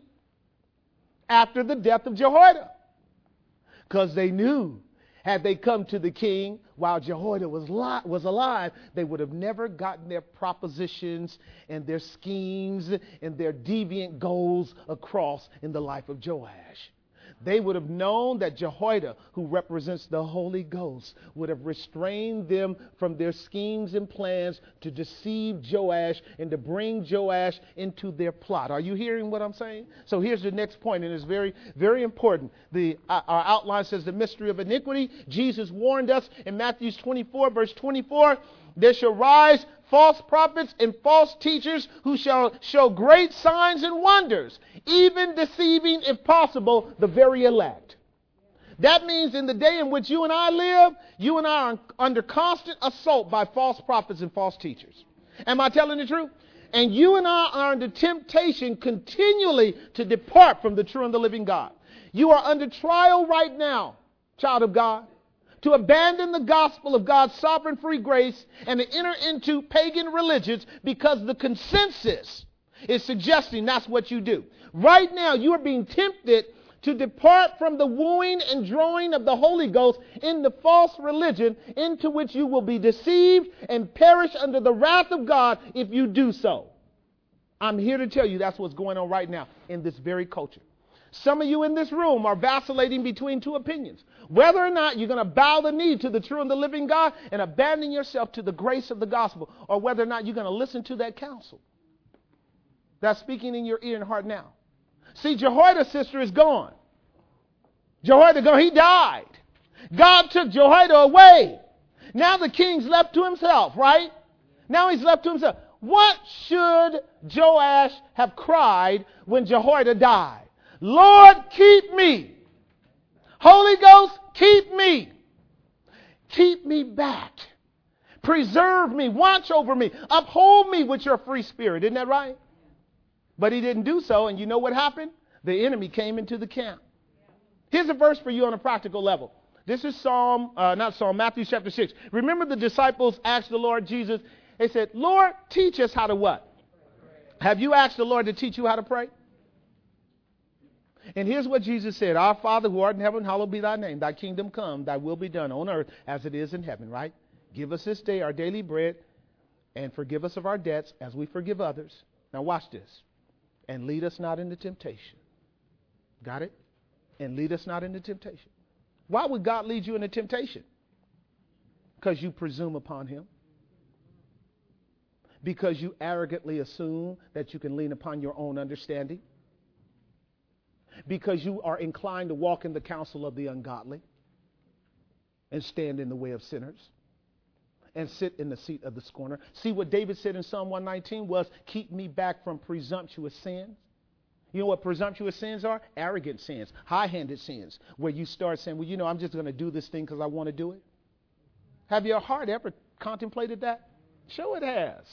after the death of Jehoiada? Because they knew, had they come to the king while Jehoiada was alive, they would have never gotten their propositions and their schemes and their deviant goals across in the life of Joash. They would have known that Jehoiada, who represents the Holy Ghost, would have restrained them from their schemes and plans to deceive Joash and to bring Joash into their plot. Are you hearing what I'm saying? So here's the next point, and it's very, very important. Our outline says the mystery of iniquity. Jesus warned us in Matthew 24, verse 24, there shall rise false prophets and false teachers who shall show great signs and wonders, even deceiving, if possible, the very elect. That means in the day in which you and I live, you and I are under constant assault by false prophets and false teachers. Am I telling the truth? And you and I are under temptation continually to depart from the true and the living God. You are under trial right now, child of God, to abandon the gospel of God's sovereign free grace and to enter into pagan religions because the consensus is suggesting that's what you do. Right now, you are being tempted to depart from the wooing and drawing of the Holy Ghost in the false religion into which you will be deceived and perish under the wrath of God if you do so. I'm here to tell you that's what's going on right now in this very culture. Some of you in this room are vacillating between two opinions. Whether or not you're going to bow the knee to the true and the living God and abandon yourself to the grace of the gospel, or whether or not you're going to listen to that counsel that's speaking in your ear and heart now. See, Jehoiada's sister is gone. Jehoiada gone. He died. God took Jehoiada away. Now the king's left to himself, right? Now he's left to himself. What should Joash have cried when Jehoiada died? Lord, keep me. Holy Ghost, keep me. Keep me back. Preserve me. Watch over me. Uphold me with your free spirit. Isn't that right? But he didn't do so. And you know what happened? The enemy came into the camp. Here's a verse for you on a practical level. This is Matthew chapter 6. Remember the disciples asked the Lord Jesus, they said, Lord, teach us how to what? Have you asked the Lord to teach you how to pray? And here's what Jesus said. Our Father who art in heaven, hallowed be thy name. Thy kingdom come, thy will be done on earth as it is in heaven, right? Give us this day our daily bread and forgive us of our debts as we forgive others. Now watch this. And lead us not into temptation. Got it? And lead us not into temptation. Why would God lead you into temptation? Because you presume upon him. Because you arrogantly assume that you can lean upon your own understanding. Because you are inclined to walk in the counsel of the ungodly and stand in the way of sinners and sit in the seat of the scorner. See what David said in Psalm 119 was, keep me back from presumptuous sins. You know what presumptuous sins are? Arrogant sins, high-handed sins, where you start saying, well, you know, I'm just going to do this thing because I want to do it. Have your heart ever contemplated that? Sure it has.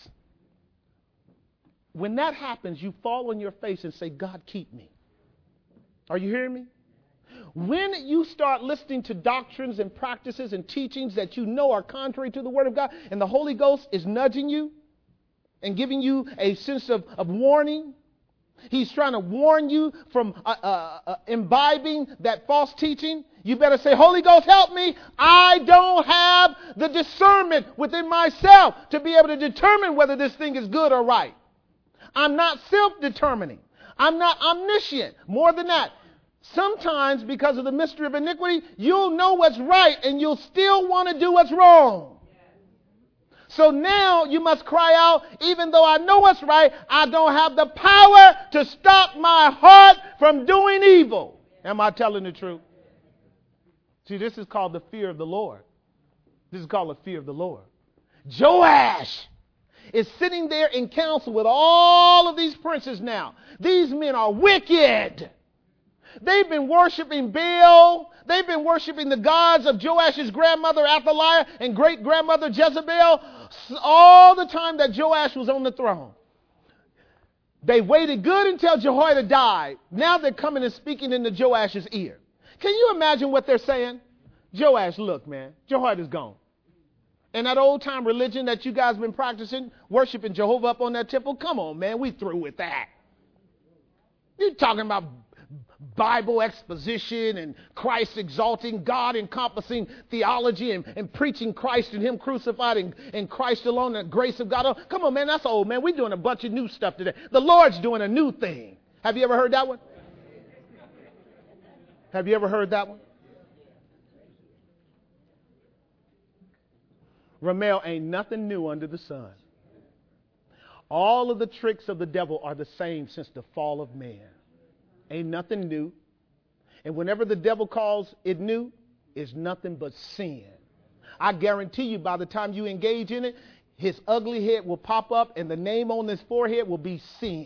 When that happens, you fall on your face and say, God, keep me. Are you hearing me? When you start listening to doctrines and practices and teachings that you know are contrary to the Word of God, and the Holy Ghost is nudging you and giving you a sense of warning He's trying to warn you from imbibing that false teaching. You better say, Holy Ghost, help me. I don't have the discernment within myself to be able to determine whether this thing is good or right. I'm not self-determining. I'm not omniscient. More than that, sometimes because of the mystery of iniquity, you'll know what's right and you'll still want to do what's wrong. So now you must cry out, even though I know what's right, I don't have the power to stop my heart from doing evil. Am I telling the truth? See, this is called the fear of the Lord. This is called the fear of the Lord. Joash is sitting there in council with all of these princes now. These men are wicked. They've been worshiping Baal. They've been worshiping the gods of Joash's grandmother Athaliah and great-grandmother Jezebel all the time that Joash was on the throne. They waited good until Jehoiada died. Now they're coming and speaking into Joash's ear. Can you imagine what they're saying? Joash, look, man, Jehoiada's gone. And that old-time religion that you guys been practicing, worshiping Jehovah up on that temple, come on, man, we through with that. You're talking about Bible exposition and Christ exalting, God encompassing theology and preaching Christ and Him crucified and Christ alone, the grace of God. Come on, man, that's old, man. We're doing a bunch of new stuff today. The Lord's doing a new thing. Have you ever heard that one? Have you ever heard that one? Ramel, ain't nothing new under the sun. All of the tricks of the devil are the same since the fall of man. Ain't nothing new. And whenever the devil calls it new, it's nothing but sin. I guarantee you by the time you engage in it, his ugly head will pop up and the name on his forehead will be sin.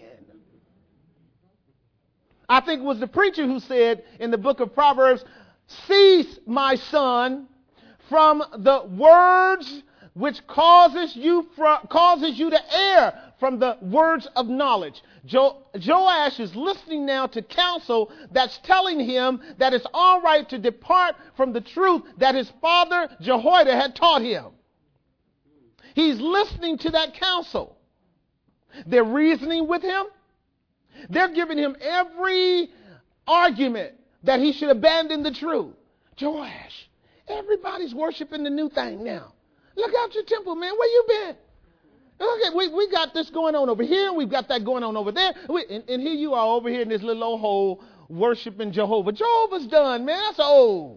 I think it was the preacher who said in the book of Proverbs, cease, my son, from the words which causes you to err from the words of knowledge. Joash is listening now to counsel that's telling him that it's all right to depart from the truth that his father Jehoiada had taught him. He's listening to that counsel. They're reasoning with him. They're giving him every argument that he should abandon the truth. Joash, everybody's worshiping the new thing now. Look out your temple, man. Where you been? Okay, we got this going on over here. We've got that going on over there. And here you are over here in this little old hole worshiping Jehovah. Jehovah's done, man. That's old.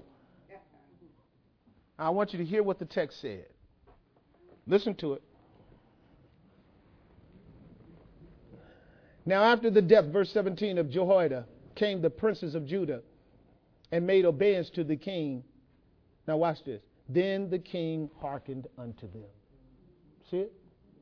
I want you to hear what the text said. Listen to it. Now after the death, verse 17, of Jehoiada, came the princes of Judah and made obeisance to the king. Now watch this. Then the king hearkened unto them. See it?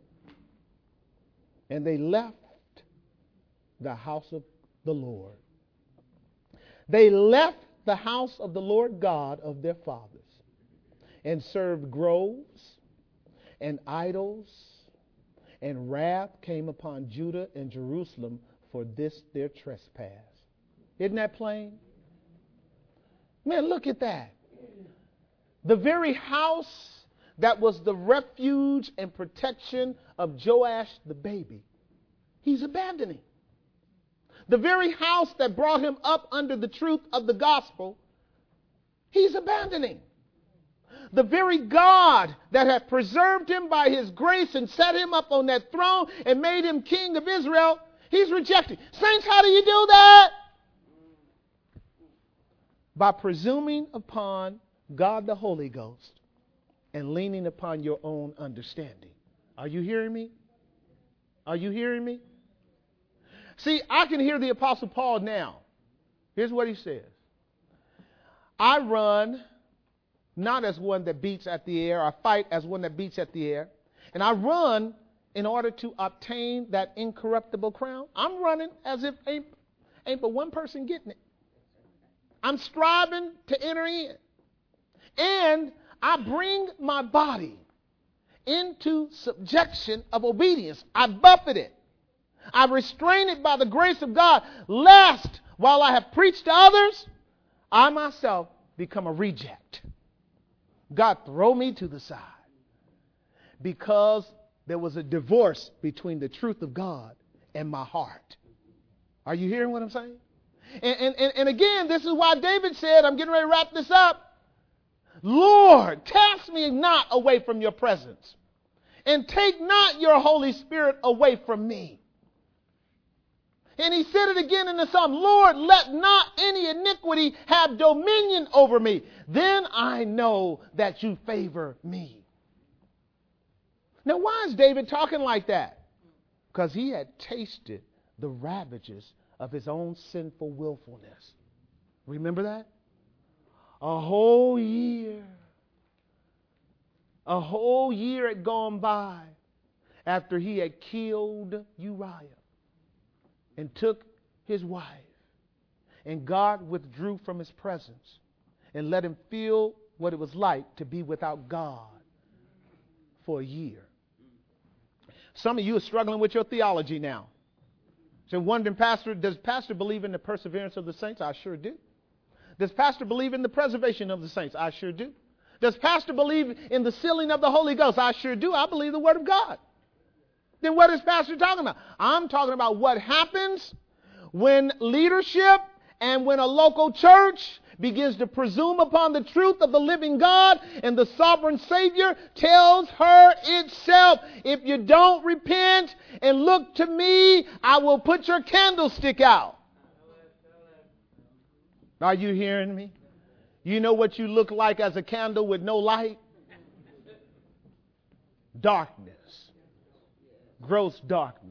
And they left the house of the Lord. They left the house of the Lord God of their fathers and served groves and idols, and wrath came upon Judah and Jerusalem for this their trespass. Isn't that plain? Man, look at that. The very house that was the refuge and protection of Joash the baby, he's abandoning. The very house that brought him up under the truth of the gospel, he's abandoning. The very God that had preserved him by his grace and set him up on that throne and made him king of Israel, he's rejecting. Saints, how do you do that? By presuming upon God the Holy Ghost and leaning upon your own understanding. Are you hearing me? Are you hearing me? See, I can hear the Apostle Paul now. Here's what he says. I run not as one that beats at the air. I fight as one that beats at the air. And I run in order to obtain that incorruptible crown. I'm running as if ain't but one person getting it. I'm striving to enter in. And I bring my body into subjection of obedience. I buffet it. I restrain it by the grace of God, lest while I have preached to others, I myself become a reject. God throw me to the side because there was a divorce between the truth of God and my heart. Are you hearing what I'm saying? And again, this is why David said, I'm getting ready to wrap this up. Lord, cast me not away from your presence, and take not your Holy Spirit away from me. And he said it again in the Psalm, Lord, let not any iniquity have dominion over me. Then I know that you favor me. Now, why is David talking like that? Because he had tasted the ravages of his own sinful willfulness. Remember that? A whole year had gone by after he had killed Uriah and took his wife. And God withdrew from his presence and let him feel what it was like to be without God for a year. Some of you are struggling with your theology now. So wondering, Pastor, does Pastor believe in the perseverance of the saints? I sure do. Does Pastor believe in the preservation of the saints? I sure do. Does Pastor believe in the sealing of the Holy Ghost? I sure do. I believe the Word of God. Then what is Pastor talking about? I'm talking about what happens when leadership and when a local church begins to presume upon the truth of the living God, and the sovereign Savior tells her itself, if you don't repent and look to me, I will put your candlestick out. Are you hearing me? You know what you look like as a candle with no light? Darkness. Gross darkness.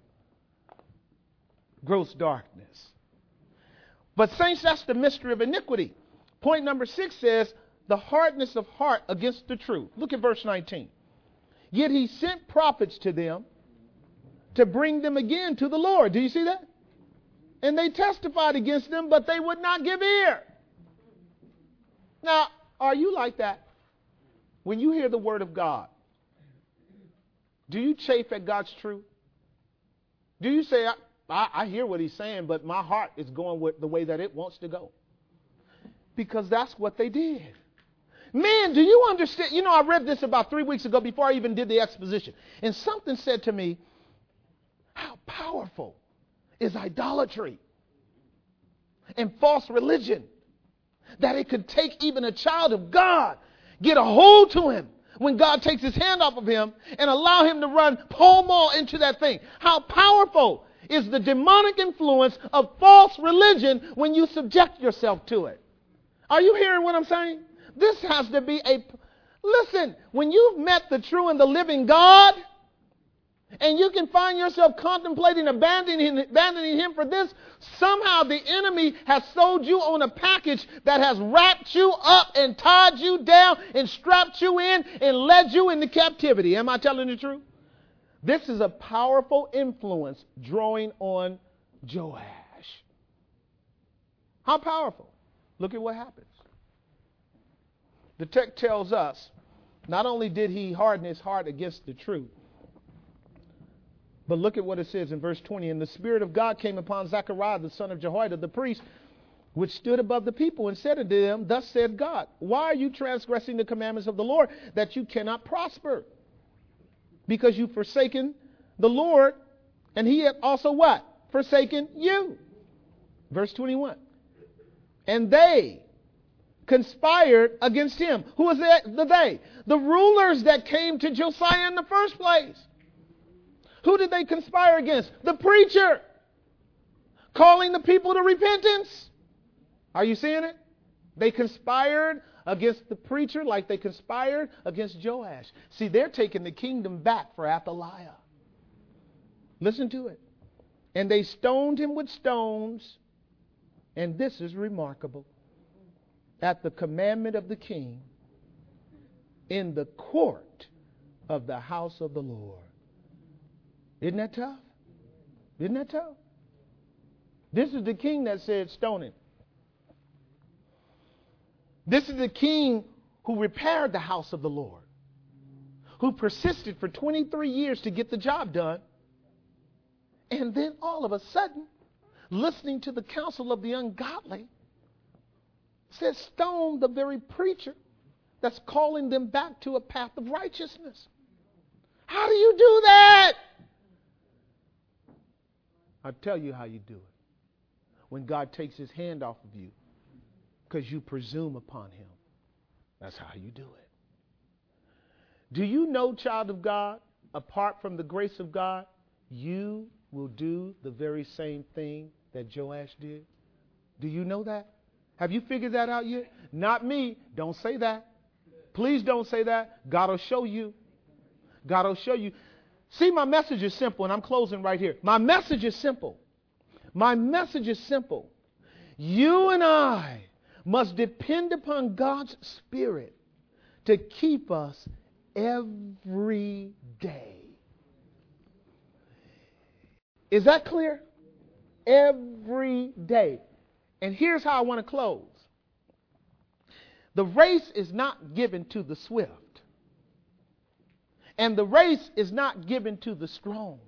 Gross darkness. But saints, that's the mystery of iniquity. Point number 6 says, the hardness of heart against the truth. Look at verse 19. Yet he sent prophets to them to bring them again to the Lord. Do you see that? And they testified against them, but they would not give ear. Now, are you like that? When you hear the word of God, do you chafe at God's truth? Do you say, I hear what he's saying, but my heart is going with the way that it wants to go? Because that's what they did. Man, do you understand? You know, I read this about 3 weeks ago before I even did the exposition. And something said to me, how powerful is idolatry and false religion, that it could take even a child of God, get a hold to him when God takes his hand off of him and allow him to run pell-mell into that thing. How powerful is the demonic influence of false religion when you subject yourself to it? Are you hearing what I'm saying? This has to be listen, when you've met the true and the living God, and you can find yourself contemplating abandoning him for this, somehow the enemy has sold you on a package that has wrapped you up and tied you down and strapped you in and led you into captivity. Am I telling the truth? This is a powerful influence drawing on Joash. How powerful? Look at what happens. The text tells us, not only did he harden his heart against the truth, but look at what it says in verse 20. And the Spirit of God came upon Zechariah, the son of Jehoiada, the priest, which stood above the people, and said unto them, Thus said God, why are you transgressing the commandments of the Lord, that you cannot prosper? Because you've forsaken the Lord, and he had also what? Forsaken you. Verse 21. And they conspired against him. Who was that? The they? The rulers that came to Josiah in the first place. Who did they conspire against? The preacher, calling the people to repentance. Are you seeing it? They conspired against the preacher like they conspired against Joash. See, they're taking the kingdom back for Athaliah. Listen to it. And they stoned him with stones, and this is remarkable, at the commandment of the king, in the court of the house of the Lord. Isn't that tough? Isn't that tough? This is the king that said stone him. This is the king who repaired the house of the Lord, who persisted for 23 years to get the job done. And then all of a sudden, listening to the counsel of the ungodly, says stone the very preacher that's calling them back to a path of righteousness. How do you do that? I'll tell you how you do it. when God takes his hand off of you because you presume upon him. That's how you do it. Do you know, child of God, apart from the grace of God, you will do the very same thing that Joash did? Do you know that? Have you figured that out yet? Not me. Don't say that. Please don't say that. God will show you. God will show you. See, my message is simple, and I'm closing right here. My message is simple. My message is simple. You and I must depend upon God's Spirit to keep us every day. Is that clear? Every day. And here's how I want to close. The race is not given to the swift. And the race is not given to the strong.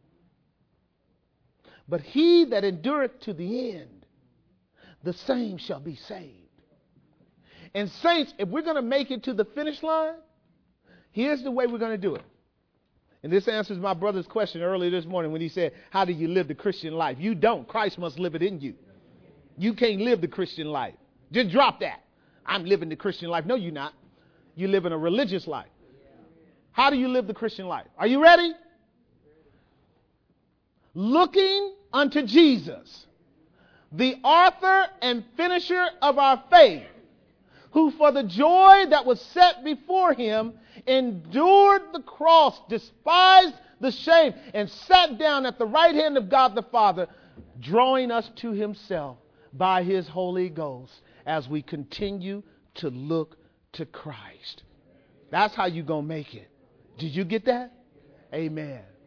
But he that endureth to the end, the same shall be saved. And saints, if we're going to make it to the finish line, here's the way we're going to do it. And this answers my brother's question earlier this morning when he said, how do you live the Christian life? You don't. Christ must live it in you. You can't live the Christian life. Just drop that. I'm living the Christian life. No, you're not. You live in a religious life. How do you live the Christian life? Are you ready? Looking unto Jesus, the author and finisher of our faith, who for the joy that was set before him endured the cross, despised the shame, and sat down at the right hand of God the Father, drawing us to himself by his Holy Ghost as we continue to look to Christ. That's how you're going to make it. Did you get that? Amen.